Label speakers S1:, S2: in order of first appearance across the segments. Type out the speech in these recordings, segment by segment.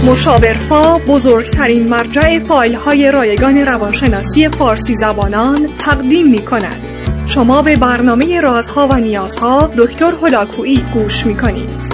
S1: مشاورفا بزرگترین مرجع فایل‌های رایگان روانشناسی فارسی زبانان تقدیم می‌کند. شما به برنامه رازها و نیازها دکتر هلاکویی گوش می‌کنید.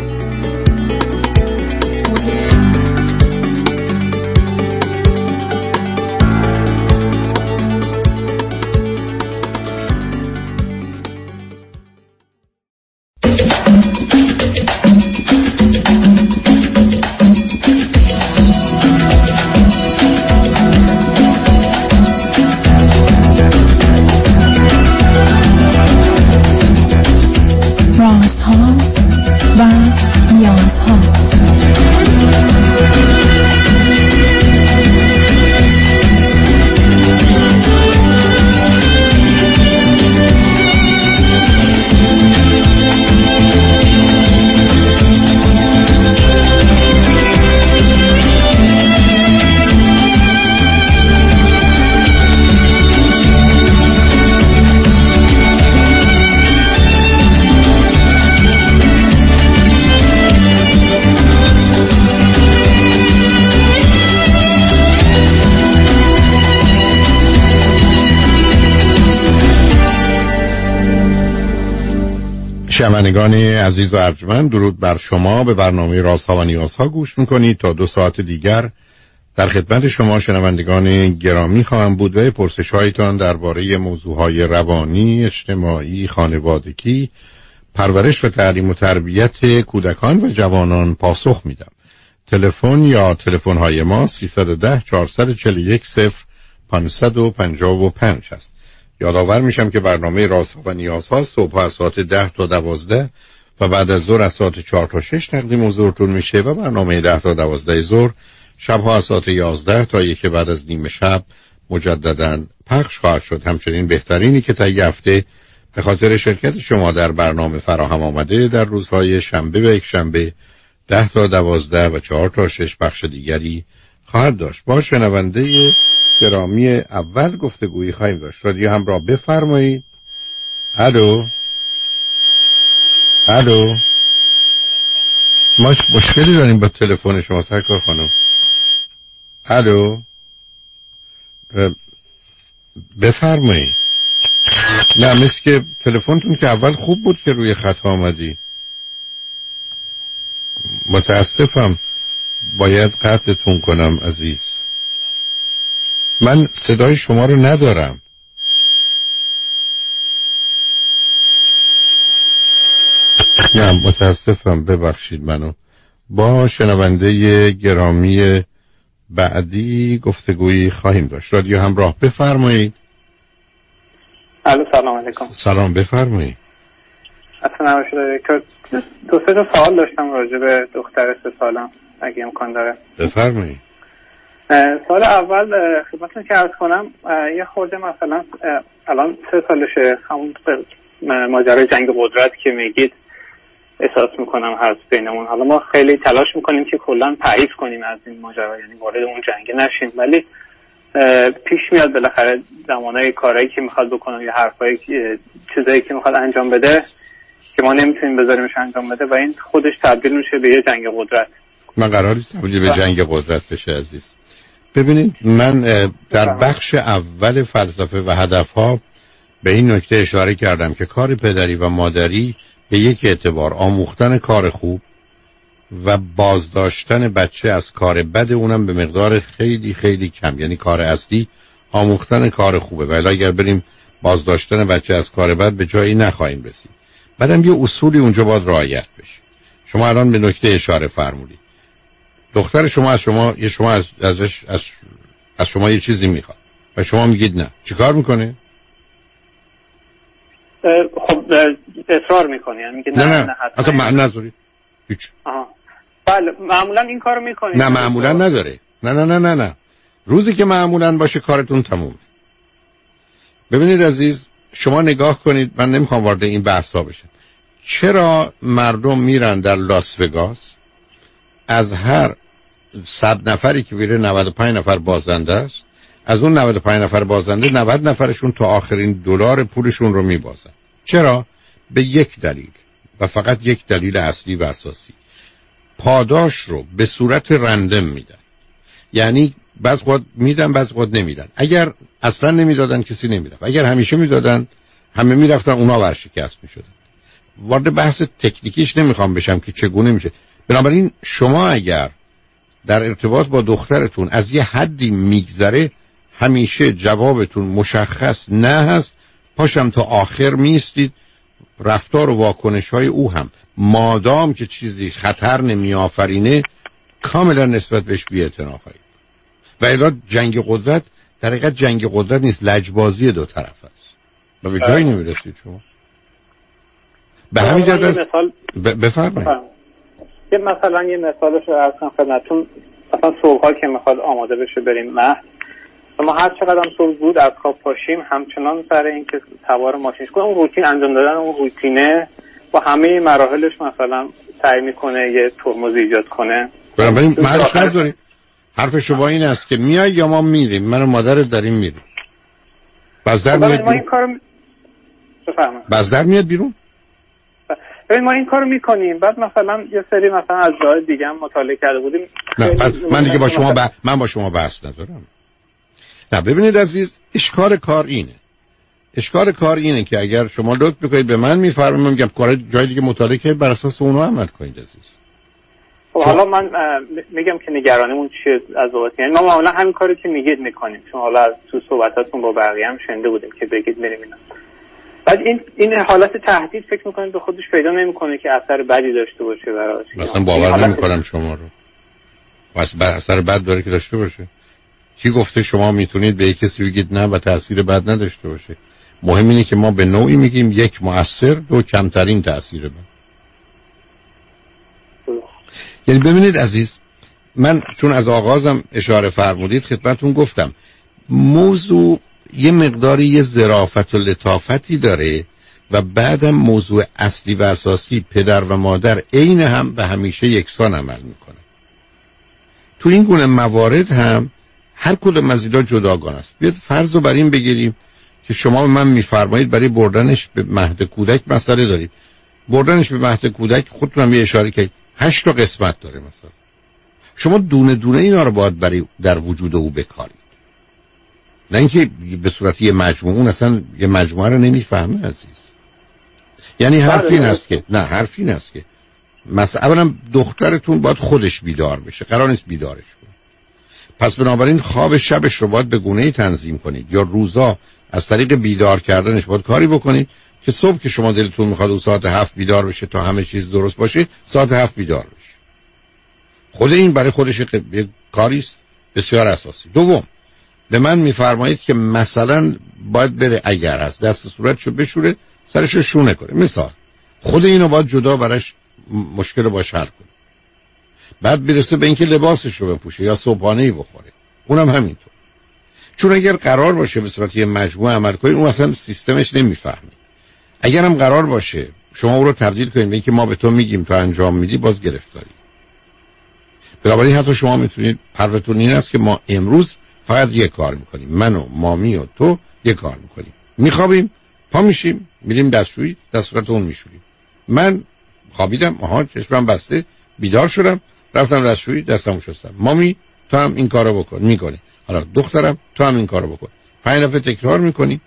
S2: شنوندگان عزیز و ارجمند، درود بر شما. به برنامه رازها و نیازها گوش میکنید. تا 2 ساعت دیگر در خدمت شما شنوندگان گرامی خواهم بود و پرسش هایتان درباره موضوعهای روانی، اجتماعی، خانوادگی، پرورش و تعلیم و تربیت کودکان و جوانان پاسخ میدم. تلفن یا تلفن های ما 310 441 0555 است. یادآور میشم که برنامه رازها و نیازها صبح از ساعت 10 تا 12 و بعد از ظهر از ساعت 4 تا 6 تقدیم حضورتون میشه و برنامه 10 تا 12 ظهر شبها از ساعت 11 تا 1 بعد از نیم شب مجددا پخش خواهد شد. همچنین بهترینی که طی هفته به خاطر شرکت شما در برنامه فراهم آمده در روزهای شنبه و یک شنبه 10 تا 12 و 4 تا 6 بخش دیگری خواهد داشت. با شنونده گرامی اول گفتگویی خواهیم داشت. رادیو همراه بفرمایید. الو ما مشکلی داریم با تلفن شما سرکار خانم. الو بفرمایید. نه مثل که تلفنتون که اول خوب بود که روی خط آمدی. متاسفم باید قطعتون کنم عزیز. من صدای شما رو ندارم. نه متاسفم، ببخشید منو. با شنونده گرامی بعدی گفتگویی خواهیم داشت. رادیو همراه بفرمایید.
S3: الو سلام علیکم.
S2: سلام بفرمایید.
S3: اصلا نباشید دکتر، 2-3 تا سوال داشتم راجع به دختر 3 سالم اگه امکان داره.
S2: بفرمایید.
S3: سوال اول خدمتتون که عرض کنم، یه خورده مثلا الان 3 سالشه، همون ماجرای جنگ قدرت که میگید احساس میکنم هست بینمون. حالا ما خیلی تلاش میکنیم که کلا پرهیز کنیم از این ماجرا، یعنی وارد اون جنگ نشیم، ولی پیش میاد بالاخره زمانهای کارهایی که میخواد بکنه یا حرفایی چیزایی که میخواد انجام بده که ما نمیتونیم بذاریمش انجام بده و این خودش تبدیل میشه به یه جنگ قدرت.
S2: من قرار نیست تبدیل به جنگ قدرت بشه عزیز. ببینید من در بخش اول فلسفه و هدفها به این نکته اشاره کردم که کار پدری و مادری به یک اعتبار آموختن کار خوب و بازداشتن بچه از کار بد، اونم به مقدار خیلی خیلی کم، یعنی کار اصلی آموختن کار خوبه، ولی اگر بریم بازداشتن بچه از کار بد به جایی نخواهیم رسید. بعدم یه اصولی اونجا باید رعایت بشه. شما الان به نکته اشاره فرمودید. دختر شما از شما یه چیزی میخواد و شما میگید نه. چیکار میکنه؟
S3: خب اصرار میکنه، یعنی میگه
S2: نه اصلا معنی نداره هیچ.
S3: بله معمولا این کارو میکنه.
S2: نه معمولا نداره. نه روزی که معمولا باشه کارتون تمومه. ببینید عزیز، شما نگاه کنید، من نمیخوام وارد این بحثا بشم. چرا مردم میرن در لاس وگاس از هر 100 نفری که میره 95 نفر بازنده است، از اون 95 نفر بازنده 90 نفرشون تا آخرین دلار پولشون رو میبازن؟ چرا؟ به یک دلیل و فقط یک دلیل اصلی و اساسی. پاداش رو به صورت رندم میدن، یعنی بعض وقت میدن بعض وقت نمیدن. اگر اصلا نمیدادن کسی نمیرفت، اگر همیشه میدادن همه میرفتن، اونا ورشکست میشدن. وارد بحث تکنیکیش نمیخوام بشم که چگونه میشه. بنابراین شما اگر در ارتباط با دخترتون از یه حدی میگذره، همیشه جوابتون مشخص نه هست، پاشم تا آخر میستید. رفتار و واکنش های او هم مادام که چیزی خطر نمی آفرینه کاملا نسبت بهش بی‌اعتنا خواهید. و الا جنگ قدرت در حقیقت جنگ قدرت نیست، لجبازی دو طرف است و به جایی نمیرسید شما. به همین جهت بفرمایید.
S3: مثلا یه مثالش رو عرض کنم خدمتتون. مثلا صبح‌ها که میخواد آماده بشه بریم مهد، ما هر چقدر هم صبح زود از خواب پاشیم همچنان سر این که سوار ماشینش کنه، اون روتین انجام دادن اون روتینه با همه مراحلش مثلا سعی میکنه یه ترمز ایجاد کنه.
S2: بنابراین مرش نداریم. حرف شما این است که میای یا ما میریم، من و مادرت داریم میریم. بازدر میاد
S3: ما این کارو بفرمایید.
S2: بازدر میاد بیرون.
S3: ببین ما این کارو میکنیم، بعد مثلا یه سری مثلا از جای دیگه هم مطالعه کرده بودیم.
S2: نه من دیگه با شما من با شما بحث ندارم. نه ببینید عزیز، اشکال کار اینه که اگر شما لطف بکنید به من میفرمایید میگم کار جای دیگه مطالعه کنید، بر اساس اونها عمل کنید عزیز.
S3: خب حالا من میگم که نگرانمون چیه از بابت، یعنی ما معمولا همین کاری که میگید میکنیم، چون حالا از تو صحبتاتون با بقیه هم شنیده بودیم که بگید میریم اینا. بعد این حالت تهدید فکر میکنید به خودش پیدا نمیکنه که اثر بدی داشته باشه براش؟
S2: مثلا باور نمیکنم شما رو. واسه اثر بد داره که داشته باشه. کی گفته شما میتونید به کسی بگید نه و تأثیر بد نداشته باشه؟ مهم اینه که ما به نوعی میگیم یک مؤثر، دو کمترین تأثیر بد. یعنی ببینید عزیز، من چون از آغازم اشاره فرمودید خدمتتون گفتم موضوع یه مقداری یه ظرافت و لطافتی داره و بعدم موضوع اصلی و اساسی پدر و مادر عین هم و همیشه یکسان عمل میکنه. تو این گونه موارد هم هر کدوم از اینا جداگانه است. بیاد فرض رو بر این بگیریم که شما به من میفرمایید برای بردنش به مهد کودک مسئله دارید. بردنش به مهد کودک خودتون هم یه اشاره کردید 8 تا قسمت داره مثلا. شما دونه دونه اینا رو باید برای در وجود او بکارید. نه اینکه به صورت یه مجموعه، اون اصلا یه مجموعه رو نمیفهمه عزیز. یعنی حرف این است که مثلا اولا دخترتون باید خودش بیدار بشه، قرار نیست بیدارش کنه. پس بنابراین خواب شبش رو باید به گونه‌ای تنظیم کنید یا روزا از طریق بیدار کردنش باید کاری بکنید که صبح که شما دلتون میخواد او ساعت 7 بیدار بشه تا همه چیز درست باشه ساعت 7 بیدار بشه. خود این برای خودش یک کاری است بسیار اساسی. دوم، به من میفرمایید که مثلا باید بره اگر از دست صورتشو بشوره سرشو شونه کنه، مثال خود اینو باید جدا براش مشکل رو باش حل کنه. بعد برسه به اینکه لباسش رو بپوشه یا صبحانه‌ای بخوره، اونم همینطور. چون اگر قرار باشه به صورت یه مجموعه عمل کنید اون اصلا سیستمش نمیفهمه. اگر هم قرار باشه شما او رو تبدیل کنید به اینکه ما به تو میگیم تو انجام میدی، باز گرفتاری. بنابراین حتی شما میتونید حرفتون این است که ما امروز فقط یک کار میکنیم، من و مامی و تو یک کار میکنیم، میخوابیم، پا میشیم، میریم دستشویی، دست صورت اون میشوریم. من خوابیدم، چشمم بسته، بیدار شدم، رفتم دستشویی، دستمو شستم. مامی تو هم این کارو بکن، میکنی. حالا دخترم تو هم این کارو بکن. 5 دفعه تکرار میکنی،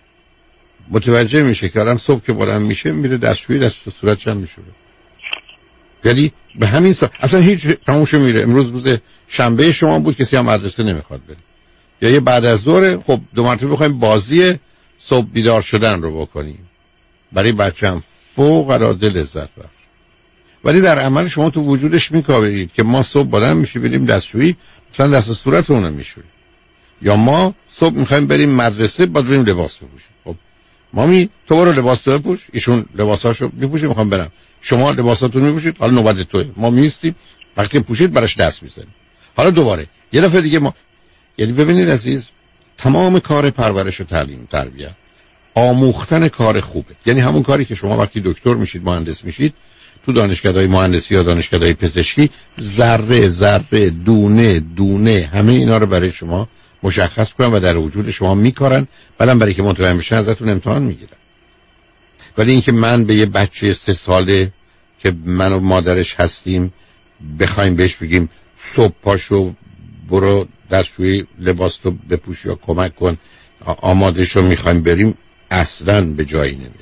S2: متوجه میشه که آدم صبح که بلند میشه میره دستشویی، دست و صورتش هم میشوره. یعنی به همین اصلا هیچ تموم میره. امروز روز شنبه شما بود، کسی هم مدرسه نمیخواد بره، یا یه بعد از ظهر خب 2 مرتبه بخوایم بازی صبح بیدار شدن رو بکنیم، برای بچه‌م فوق العاده لذت بخش. ولی در عمل شما تو وجودش میکاورید که ما صبح بلند میشیم بریم دستشویی، مثلا دست و صورت اونو میشوریم، یا ما صبح میخوایم بریم مدرسه بعد بریم لباس بپوشیم. خب مامی تو برو لباس بپوش، ایشون لباساشو میپوشه، میخوام برم، شما لباساتون میپوشید، حالا نوبت توئه. ما میستیم، وقتی پوشید براش دست میزنیم، حالا دوباره یه دفعه دیگه ما. یعنی ببینید عزیز، تمام کار پرورش و تعلیم تربیت آموختن کار خوبه. یعنی همون کاری که شما وقتی دکتر میشید، مهندس میشید، تو دانشگاه‌های مهندسی یا دانشگاه‌های پزشکی ذره ذره دونه دونه همه اینا رو برای شما مشخص کنن و در وجود شما میکارن، بعدم برای که متوجه بشن ازتون امتحان میگیرن. ولی اینکه من به یه بچه 3 ساله که من و مادرش هستیم بخوایم بهش بگیم صبح پاشو برو دستشویی لباس تو بپوش یا کمک کن آماده شو میخوایم بریم، اصلا به جایی نمیرسه.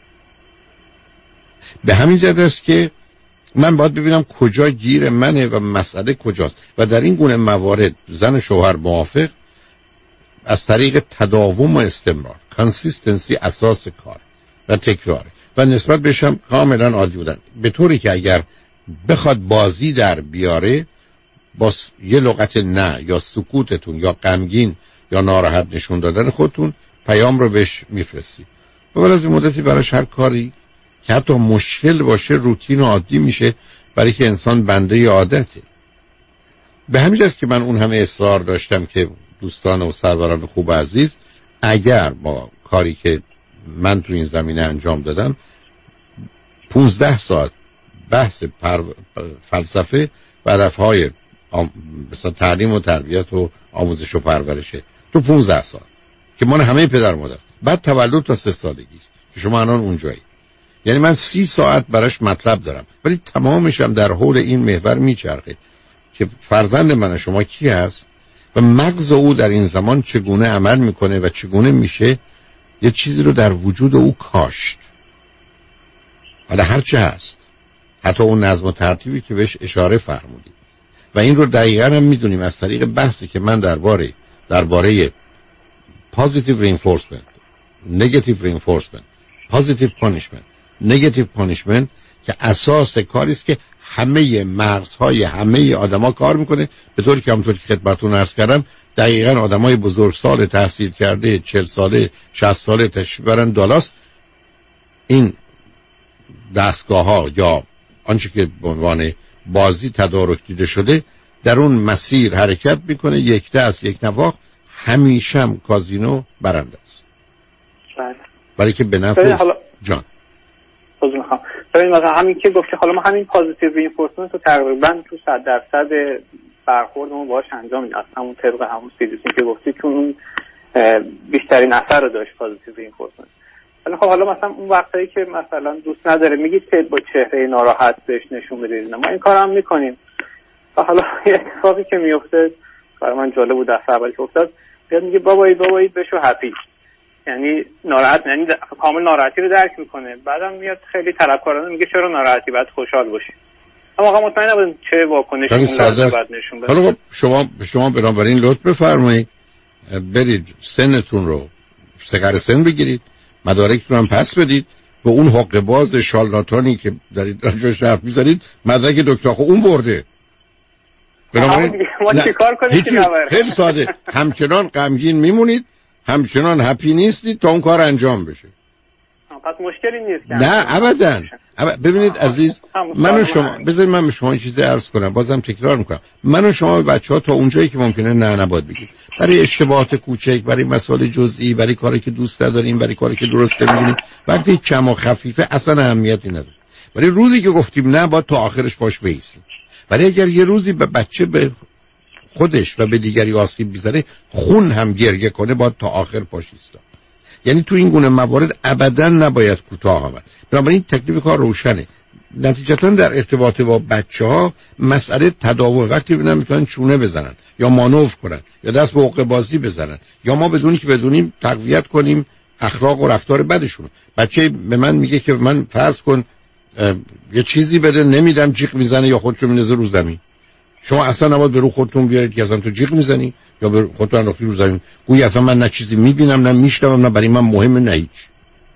S2: به همین جهت است که من باید ببینم کجا گیر منه و مسئله کجاست و در این گونه موارد زن و شوهر موافق از طریق تداوم و استمرار، کانسیستنسی اساس کار و تکرار و نسبت بهشم کاملا عادی بودن، به طوری که اگر بخواد بازی در بیاره با یه لغت نه یا سکوتتون یا غمگین یا ناراحت نشون دادن خودتون پیام رو بهش میفرستی و بعد از این مدتی براش هر کاری که حتی مشکل باشه روتین و عادی میشه، برای که انسان بنده عادته. به همین جاست که من اون همه اصرار داشتم که دوستان و سروران خوب عزیز اگر با کاری که من تو این زمینه انجام دادم 15 ساعت بحث فلسفه و هدفهای مثلا تعلیم و تربیت و آموزش و پرورشه تو 15 ساعت که من همه پدر مادر، بعد تولد تا 3 سالگی است که شما الان اونجایی، یعنی من 30 ساعت براش مطلب دارم، ولی تمامش هم در حول این محور میچرخه که فرزند من شما کی هست و مغز او در این زمان چگونه عمل میکنه و چگونه میشه یه چیزی رو در وجود او کاشت. حالا هرچه هست، حتی اون نظم و ترتیبی که بهش اشاره فرمودید و این رو دقیقاً هم میدونیم از طریق بحثی که من درباره positive reinforcement, negative reinforcement, positive punishment, negative punishment که اساس کاری است که همه مغزهای همه آدما کار میکنه، به طوری که همونطور که خدمتتون عرض کردم دقیقاً آدمای بزرگسال تحصیل کرده 40 ساله 60 ساله تشریف برن دالاس، این دستگاه‌ها یا آنچه که به عنوان بازی تدارک دیده شده در اون مسیر حرکت میکنه، یک دست یک نواخت، همیشه هم کازینو برنده است. برای که به نفع جان
S3: ببین مثلا همین که گفتی، حالا ما همین پوزیتیو رینفورسمنت رو تقریبا تو 100% برخوردمون باهاش انجام میدیم، از همون طبق همون سیدوسین که گفتی که اون بیشترین اثر رو داشت پوزیتیو رینفورسمنت. ولی خب حالا مثلا اون وقتایی که مثلا دوست نداره میگید که با چهره ناراحت بهش نشون بدید، ما این کارم میکنیم و حالا یه اتفاقی که میفته برای من جالب بود، دفعه اولی که افتاد بیاد میگه بابایی بشو هپی، یعنی ناراحت، یعنی کامل ناراحتی رو درک میکنه، بعدم میاد خیلی طلبکارانه میگه چرا ناراحتی، بعد خوشحال باشی. اما واقعا مطمئن نبودم چه واکنشی اون لحظه بعد نشون بده.
S2: حالا شما بنابراین لطف بفرمایید برید سنتون رو سکر سن بگیرید، مدارکتون هم پس بدید و اون حق باز شالاتانی که دارید راجعش حرف میزنید مدرک دکتر خب اون برده. بنابراین
S3: ما چیکار کنیم که نبره؟
S2: خیلی ساده، همچنان غمگین میمونید، همچنان هپی نیستید تا اون کار انجام بشه.
S3: پس مشکلی نیست که
S2: نه ابدا. ببینید عزیز، من و شما بذارید من به شما یه چیزی عرض کنم، بازم تکرار میکنم، من و شما بچه‌ها تا اونجایی که ممکنه نه نباید بگید، برای اشتباهات کوچک، برای مسائل جزئی، برای کاری که دوست نداریم، برای کاری که درست نمی‌دونیم، وقتی کم و خفیفه اصلا اهمیتی نداره. ولی روزی که گفتیم نه باید تا آخرش باش بایستیم. ولی اگر یه روزی به بچه به خودش و به دیگری آسیب بزنه، خون هم گریه کنه، باید تا آخر پاش ایستاد. یعنی تو این گونه موارد ابدا نباید کوتاه آمد. بنابراین تکلیف کار روشنه. نتیجتا در ارتباط با بچه‌ها مسئله تداوم، وقتی ببینن میتونن چونه بزنن یا مانور کنن یا دست به حقه بازی بزنن یا ما بدونی که بدونیم تقویت کنیم اخلاق و رفتار بدشون. بچه به من میگه که من فرض کن یه چیزی بده نمیدم، جیغ میزنه یا خودشو میندازه رو زمین. شما اصلا نباید به رو خودتون بیارید که اصلا تو جیغ میزنی یا به خودتون انداختی رو زمین، گویی اصلا من نه چیزی میبینم نه میشنوم، نه برای من مهمه نه هیچ.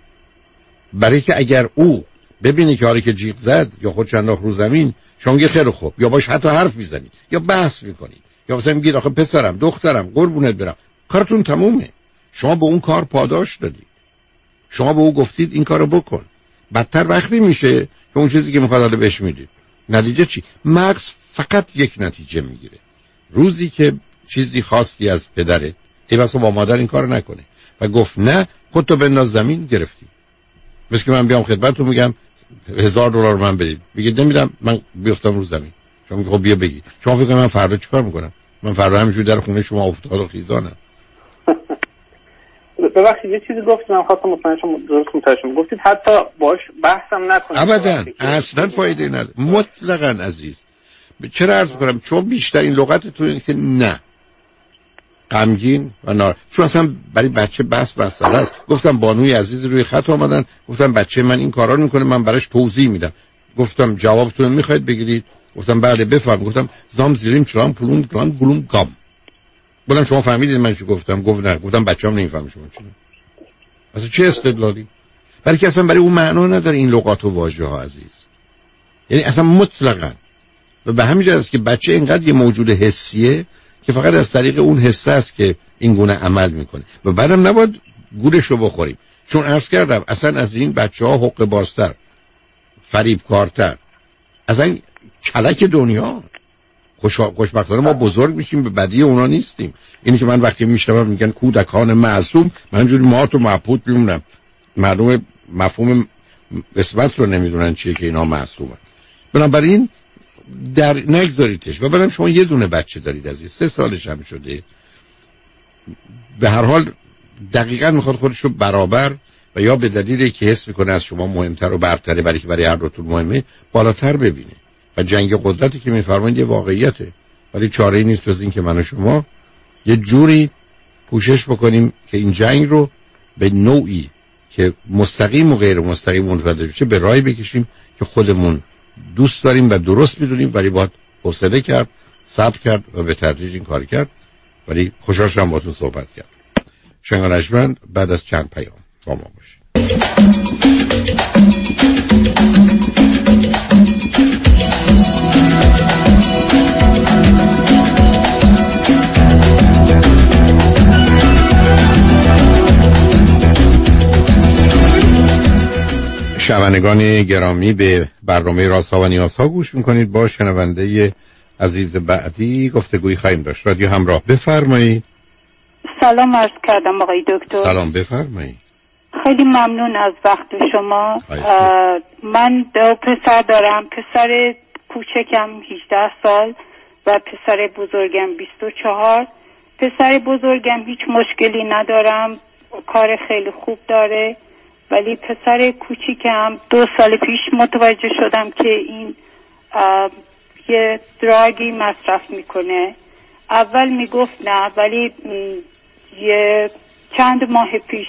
S2: برای که اگر او ببینی که حالی که جیغ زد یا خودش انداخت رو زمین، شما میگه خیلی خوب، یا باش حتی حرف میزنید یا بحث میکنید یا مثلا میگید آخه پسرم دخترم قربونت برم، کارتون تمومه. شما به اون کار پاداش دادید، شما به او گفتید این کارو بکن. بدتر وقتی میشه که اون چیزی که میخواد بهش میدید، نتیجه چی؟ مغز فقط یک نتیجه میگیره. روزی که چیزی خواستی از پدرت، ایواسا با مادر این کار نکنه و گفت نه، خودتو بنداز زمین، گرفتی. مثل که من بیام خدمتتون میگم $1000 من بدید، میگه نمیدم، من بیفتم رو زمین. شما میگه خب بیا بگی. شما فکر کنید من فردا چیکار میکنم؟ من فردا همینجوری در خونه شما افتاد و خیزانم.
S3: ببخشید یه چیزی گفتم، من خواستم مطمئن شم درست متوجه شم. گفتید حتی باش بحثم نکنید.
S2: ابدا اصلا فایده نداره، مطلقاً عزیز. چرا عرض میکنم؟ چون بیشتر این لغت تو اینه که نه غمگین و چون اصلا برای بچه بس است. گفتم بانوی عزیز روی خط آمدن، گفتم بچه من این کارا میکنه، من براش توضیح میدم. گفتم جوابتون میخواید بگیرید؟ گفتم بله بفرمایید. گفتم زام زیریم چرام پلون پلان گلوم گام. بودم شما فهمیدید من چی گفتم؟ گفت نه. گفتم بچه‌ام نمیفهمه شما چی. اصلا چه استدلالی؟ برای که اصلا برای اون معنا نداره این لغات و واژه‌ها عزیز. یعنی اصلا مطلقاً. و به همین جهت است که بچه اینقدر یه موجود حسیه که فقط از طریق اون حسه است که این گونه عمل میکنه و بعدم نباید گولشو بخوریم. چون عرض کردم اصلا از این بچه‌ها حق بازتر، فریبکارتر، اصلا کلک دنیا. خوشبختانه ما بزرگ میشیم، به بدی اونا نیستیم. اینی که من وقتی میشنوم میگن کودکان معصوم، من اینجوری مات و مبهوت میمونم. معلومه مفهوم اسمت رو نمیدونن چیه که اینا معصومن. بنابراین در نگذاریدش. و بعدم شما یه دونه بچه دارید عزیز، 3 سالش هم شده، به هر حال دقیقاً میخواد خودش رو برابر و یا به دلیلی که حس میکنه از شما مهمتر و برتره، برای که برای هر دوتون مهمه، بالاتر ببینه. و جنگ قدرتی که میفرمایید یه واقعیته، ولی چاره‌ای نیست جز این که من و شما یه جوری پوشش بکنیم که این جنگ رو به نوعی که مستقیم و غیر مستقیم منفعل بشه به راهی بکشیم که خودمون دوست داریم و درست میدونیم، ولی باید حوصله کرد، صبر کرد و به تدریج این کار کرد. ولی خوشحال شدم باهاتون صحبت کرد. شنگانشمند بعد از چند پیام با ما باشید. شنوندگان گرامی به برنامه رازها و نیازها گوش میکنید. با شنونده عزیز بعدی گفتگویی خواهیم داشت. رادیو همراه، بفرمایید.
S4: سلام عرض کردم آقای دکتر.
S2: سلام، بفرمایید.
S4: خیلی ممنون از وقت شما. من 2 پسر دارم، پسر کوچکم 18 سال و پسر بزرگم 24. پسر بزرگم هیچ مشکلی ندارم، کار خیلی خوب داره، ولی پسر کوچیکم 2 سال پیش متوجه شدم که این یه دراگی مصرف میکنه. اول میگفت نه، ولی یه چند ماه پیش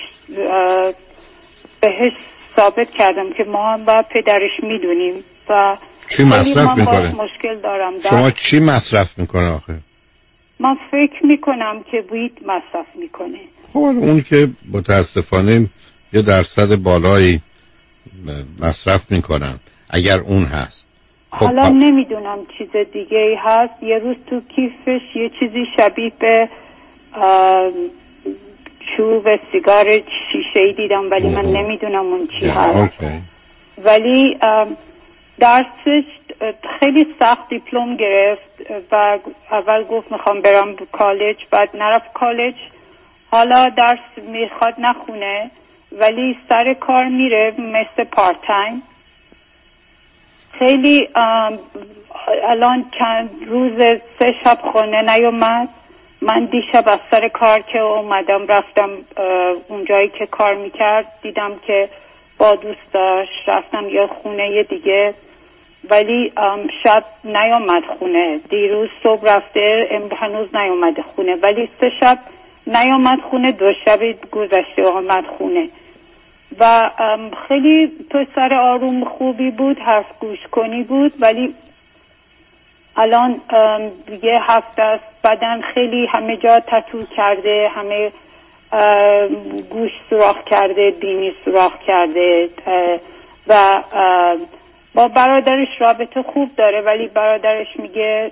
S4: بهش ثابت کردم که ما هم با پدرش میدونیم و
S2: چی مصرف میکنه؟
S4: مشکل دارم.
S2: شما چی مصرف میکنه آخه؟
S4: من فکر میکنم که وید مصرف میکنه.
S2: خب اون که متاسفانه یه درصد بالایی مصرف میکنن اگر اون هست.
S4: حالا نمیدونم چیز دیگه ای هست. یه روز تو کیفش یه چیزی شبیه به چوب سیگار شیشه‌ای دیدم، ولی من نمیدونم اون چی هست. ولی درسش خیلی سخت دیپلم گرفت و اول گفت میخوام برم کالج، بعد نرفت کالج. حالا درس میخواد نخونه ولی سر کار میره مثل پارت تایم. خیلی الان چند روز 3 شب خونه نیومد. من دیشب از سر کار که اومدم رفتم اونجایی که کار میکرد، دیدم که با دوستاش رفتم یا خونه دیگه، ولی شب نیومد خونه. دیروز صبح رفته، هنوز نیومده خونه، ولی 3 شب نیومد خونه، 2 شب گذشته آمد خونه. و خیلی پسر آروم خوبی بود، حرف گوش کنی بود، ولی الان یه هفته است بدن خیلی همه جا تتو کرده، همه گوش سوراخ کرده، بینی سوراخ کرده و با برادرش رابطه خوب داره، ولی برادرش میگه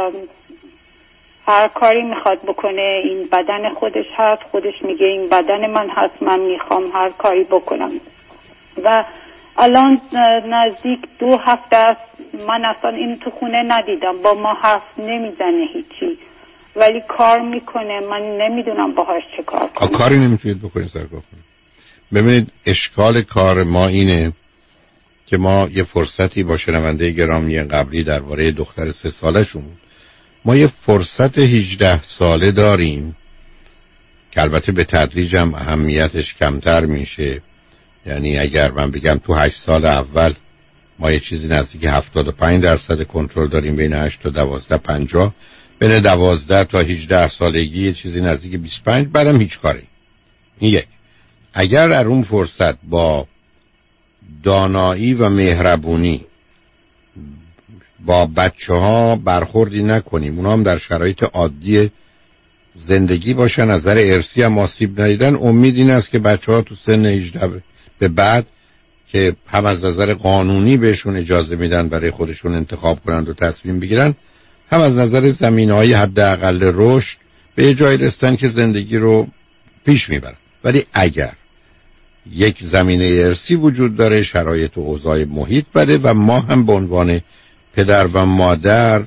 S4: هر کاری میخواد بکنه، این بدن خودش هست، خودش میگه این بدن من هست، من میخوام هر کاری بکنم. و الان نزدیک 2 هفته است من اصلا این تو خونه ندیدم، با ما حرف نمیزنه هیچی، ولی کار میکنه. من نمیدونم باهاش چه کار کنم.
S2: کاری نمیتونید بکنید سرکار کنید. ببینید اشکال کار ما اینه که ما یه فرصتی با شنونده گرامی قبلی درباره دختر 3 سالشون بود. ما یه فرصت 18 ساله داریم که البته به تدریج هم اهمیتش کمتر میشه. یعنی اگر من بگم تو 8 سال اول ما یه چیزی نزدیک 75% کنترل داریم، بین 8 تا 12 50، بین 12 تا 18 سالگی یه چیزی نزدیک 25، بعدم هیچ کاری. این یک. اگر در اون فرصت با دانایی و مهربونی با بچه ها برخوردی نکنیم، اونا هم در شرایط عادی زندگی باشن، از نظر ارثی هم آسیب ندیدن، امید این است که بچه ها تو سن 18 به بعد که هم از نظر قانونی بهشون اجازه میدن برای خودشون انتخاب کنند و تصمیم بگیرن، هم از نظر زمینه‌های حداقل رشد به یه جایی رسن که زندگی رو پیش میبرن. ولی اگر یک زمینه ارثی وجود داره، شرایط و اوضاع محیط بده و ما هم به عنوان پدر و مادر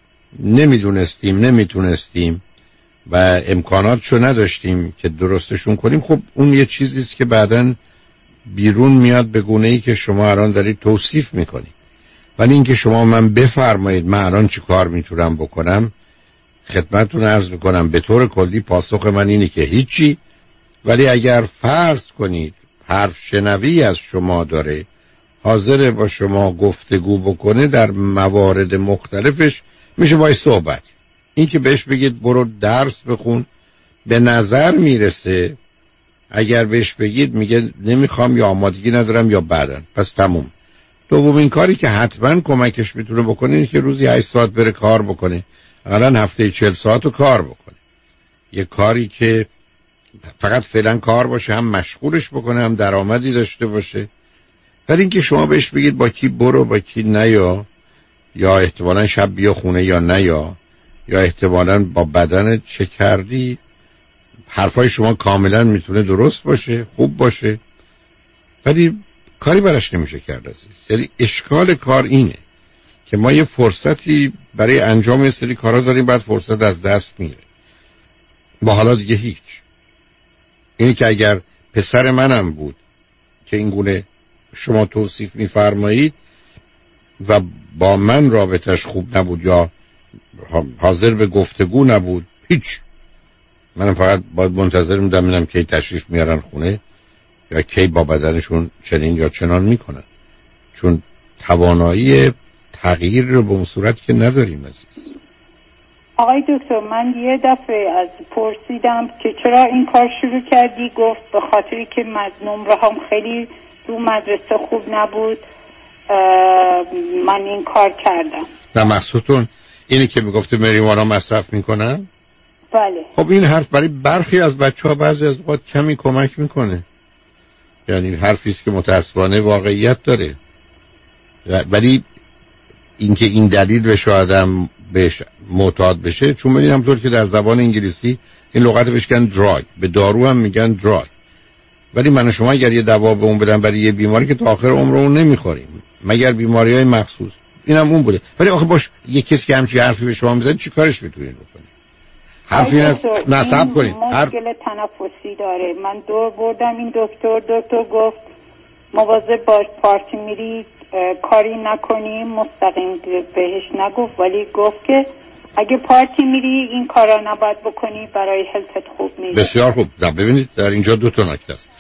S2: نمیتونستیم و امکاناتشو نداشتیم که درستشون کنیم، خب اون یه چیزیست که بعداً بیرون میاد به گونه‌ای که شما الان دارید توصیف میکنید. ولی اینکه شما من بفرمایید من الان چی کار میتونم بکنم، خدمتتون عرض میکنم به طور کلی پاسخ من اینه که هیچی. ولی اگر فرض کنید حرف شنوی از شما داره، حاضر با شما گفتگو بکنه در موارد مختلفش، میشه باید صحبت. این که بهش بگید برو درس بخون به نظر میرسه، اگر بهش بگید میگه نمیخوام یا آمادگی ندارم یا بعدن، پس تموم. دومین کاری که حتما کمکش میتونه بکنه اینه که روزی 8 ساعت بره کار بکنه، الان هفته 40 ساعت رو کار بکنه. یه کاری که فقط فعلا کار باشه، هم مشغولش بکنه هم درآمدی داشته باشه. ولی اینکه شما بهش بگید با کی برو با کی نیا، یا احتمالاً شب بیا خونه یا نیا، یا احتمالاً با بدنت چه کردی، حرفای شما کاملا میتونه درست باشه، خوب باشه، ولی کاری براش نمیشه کرد عزیز. یعنی اشکال کار اینه که ما یه فرصتی برای انجام یه سری کارا داریم، بعد فرصت از دست میره. با حالا دیگه هیچ. اینی که اگر پسر منم بود که این گونه شما توصیف میفرمایید و با من رابطش خوب نبود یا حاضر به گفتگو نبود، هیچ، منم فقط باید منتظر میدم ببینم کی تشریف میارن خونه یا کی با بدنشون چنین یا چنان میکنن، چون توانایی تغییر رو به اون صورت که نداریم عزیز.
S4: آقای دکتر، من یه دفعه از پرسیدم که چرا این کار شروع کردی، گفت به خاطری که نمره هم خیلی تو مدرسه خوب نبود من این کار کردم.
S2: نه مقصودتون اینه که میگفته مریوانا مصرف میکنن؟
S4: بله.
S2: خب این حرف برای برخی از بچه ها بعضی از اوقات کمی کمک میکنه، یعنی حرفیست که متاسفانه واقعیت داره، ولی اینکه این دلیل بشه آدم بهش معتاد بشه، چون ببینید همونطور که در زبان انگلیسی این لغت بهش میگن دراگ، به دارو هم میگن دراگ، ولی من و شما اگر یه دوا به اون بدن برای یه بیماری که تا آخر عمر اون نمیخوریم مگر بیماریهای مخصوص، اینم اون بوده. ولی آخه باش یه کسی که همچین حرفی به شما میزنه چی کارش میتونید بکنید؟ حرفی نصب کنید.
S4: مشکل تنفسی داره، من دور بردم این دکتر گفت مواظب باش، پارتی میری کاری نکنی، مستقیم بهش نگفت ولی گفت که اگه پارتی میری این کارا نباید بکنی، برای هلتت خوب نیست.
S2: بسیار خوب. ببینید در اینجا دو تا نکته است.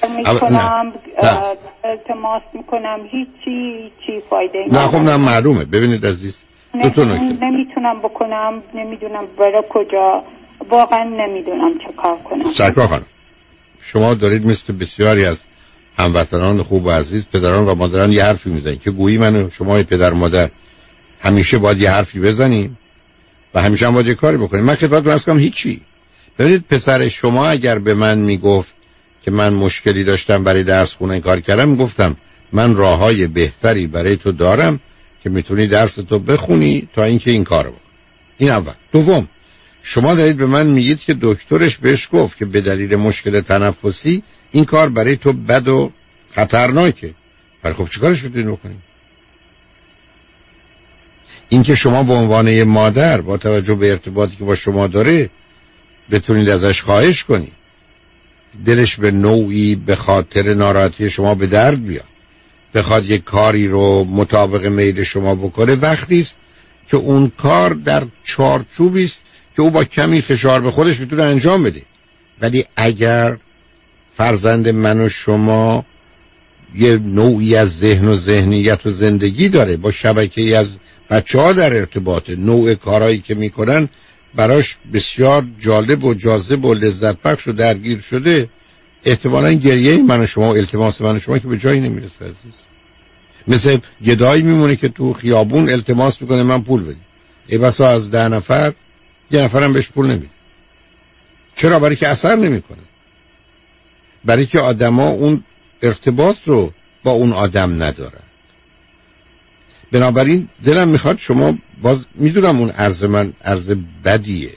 S4: التماس میکنم هیچی فایده
S2: نه. خب نه معلومه. ببینید عزیز دو تا نکته
S4: نمیتونم بکنم، نمیدونم برای کجا، واقعا نمیدونم چه کار کنم.
S2: سرکار خانم، شما دارید مثل بسیاری از هموطنان خوب و عزیز پدران و مادران یه حرفی میزنید که گویی من و شما پدر مادر همیشه باید یه حرفی بزنیم و همیشه هم باید یه کاری بکنیم. من خدمتتون عرض کنم هیچی. ببینید پسر شما اگر به من میگفت که من مشکلی داشتم برای درس خوندن کار کردم، میگفتم من راههای بهتری برای تو دارم که میتونی درس تو بخونی تا اینکه این کارو بکنی. این اول. دوم، شما دارید به من میگید که دکترش بهش گفت که به دلیل مشکل تنفسی این کار برای تو بد و خطرناکه. ولی خب چیکارش میتونید بکنید؟ این که شما به عنوان یه مادر با توجه به ارتباطی که با شما داره بتونید ازش خواهش کنید دلش به نوعی به خاطر ناراحتی شما به درد بیاد، بخواد یک کاری رو مطابق میل شما بکنه، وقتی است که اون کار در چارچوبی است که او با کمی فشار به خودش میتونه انجام بده. ولی اگر فرزند من و شما یه نوعی از ذهن و ذهنیت و زندگی داره، با شبکه‌ای از بچه‌ها در ارتباطه، نوع کارهایی که میکنن براش بسیار جالب و جاذب و لذت بخش و درگیر شده، احتمالاً گریه من و شما و التماس من و شما که به جایی نمیرسه عزیز. مثل گدایی میمونه که تو خیابون التماس میکنه من پول بدید، ای بسا از 10 نفر 1 نفرم بهش پول نمیده. چرا؟ برای که اثر نمیکنه، برای که آدما اون ارتباط رو با اون آدم ندارن. بنابراین دلم میخواد شما، باز میدونم اون عرض من عرض بدیه،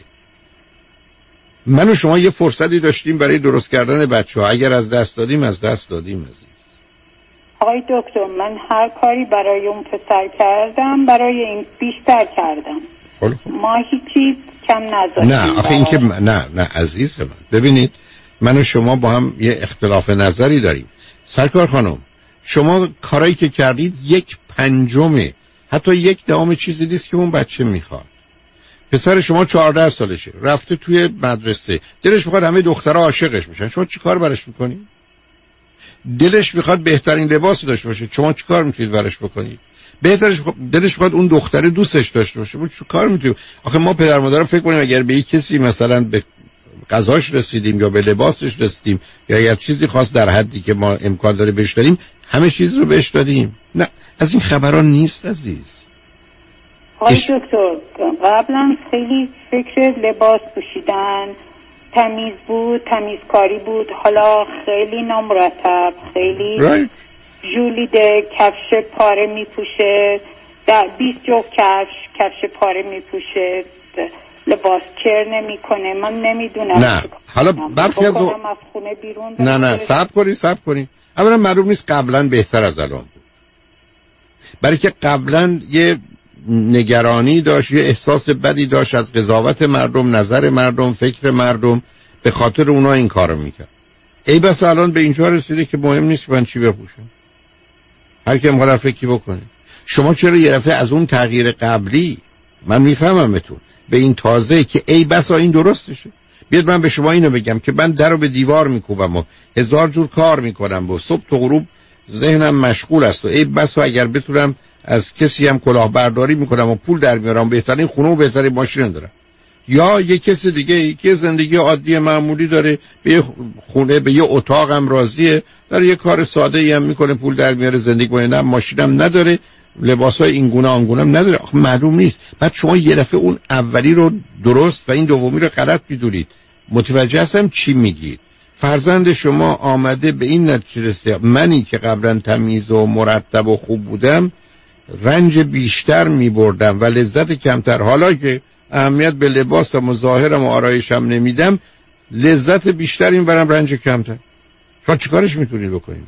S2: من و شما یه فرصتی داشتیم برای درست کردن بچه ها، اگر از دست دادیم از دست دادیم عزیز.
S4: آقای دکتر من هر کاری برای اون پسر کردم برای این بیشتر کردم. ما هیچی کم نذاشتیم.
S2: نه آخه این که نه عزیز من، ببینید من و شما با هم یه اختلاف نظری داریم. سرکار خانم شما کارایی که کردید 1/5 حتی 1/10 چیزی نیست که اون بچه میخواد. پسر شما 14 سالشه، رفته توی مدرسه، دلش میخواد همه دخترها عاشقش بشن، شما چی کار براش میکنید؟ دلش میخواد بهترین لباس داشته باشه، شما چی کار میتونید براش بکنید؟ دلش میخواد اون دختره دوستش داشته باشه، شما چی کار میتونید؟ آخه ما پدر مادرها فکر کنیم اگر به یک کسی مثلا به غذاش رسیدیم یا به لباسش رسیدیم یا اگر چیزی خاص در حدی که ما امکان داره بهش دادیم همه چیز رو بهش دادیم. نه، از این خبران نیست عزیز.
S4: آقای دکتر قبلا خیلی فکر لباس پوشیدن تمیز بود، تمیزکاری بود، حالا خیلی نامرتب، خیلی ژولیده، کفش پاره میپوشه، 20 جفت کفش پاره میپوشه، لباس کر نمیکنه. من نمیدونم.
S2: نه حالا برخی از
S4: خونه بیرون
S2: نه صبر کنی اولا معلوم نیست قبلا بهتر از الان بود، برای که قبلا یه نگرانی داشت، یه احساس بدی داشت از قضاوت مردم، نظر مردم، فکر مردم، به خاطر اونا این کارو میکرد. ای بس الان به اینجا رسیده که مهم نیست من چی بپوشم، هر کی میخواد فکری بکنه. شما چرا یه دفعه از اون تغییر قبلی، من میفهممتون، به این تازه که ای بسا این درستشه؟ بیاد من به شما اینو بگم که من در رو به دیوار میکوبم و 1000 جور کار میکنم و صبح تا غروب ذهنم مشغول است و ای بسا اگر بتونم از کسی هم کلاهبرداری میکنم و پول در میارم، بهترین خونه و بهترین ماشین دارم. یا یک کسی دیگه که زندگی عادی معمولی داره، به یه خونه به یه اتاق هم راضیه، داره یه کار ساده ای هم میکنه، پول در میاره، زندگی کنه، نه ماشینم نداره، لباسای این گونه آن گونه هم نداره. آخه معلوم نیست. بعد شما یه دفعه اون اولی رو درست و این دومی رو غلط میدونید. متوجه هستم چی میگید. فرزند شما آمده به این نتیجه رسیده منی که قبلا تمیز و مرتب و خوب بودم رنج بیشتر میبردم و لذت کمتر، حالا که اهمیت به لباسم و ظاهرم و آرایشم نمیدم لذت بیشتر این برم رنج کمتر. شما چیکارش میتونید بکنید؟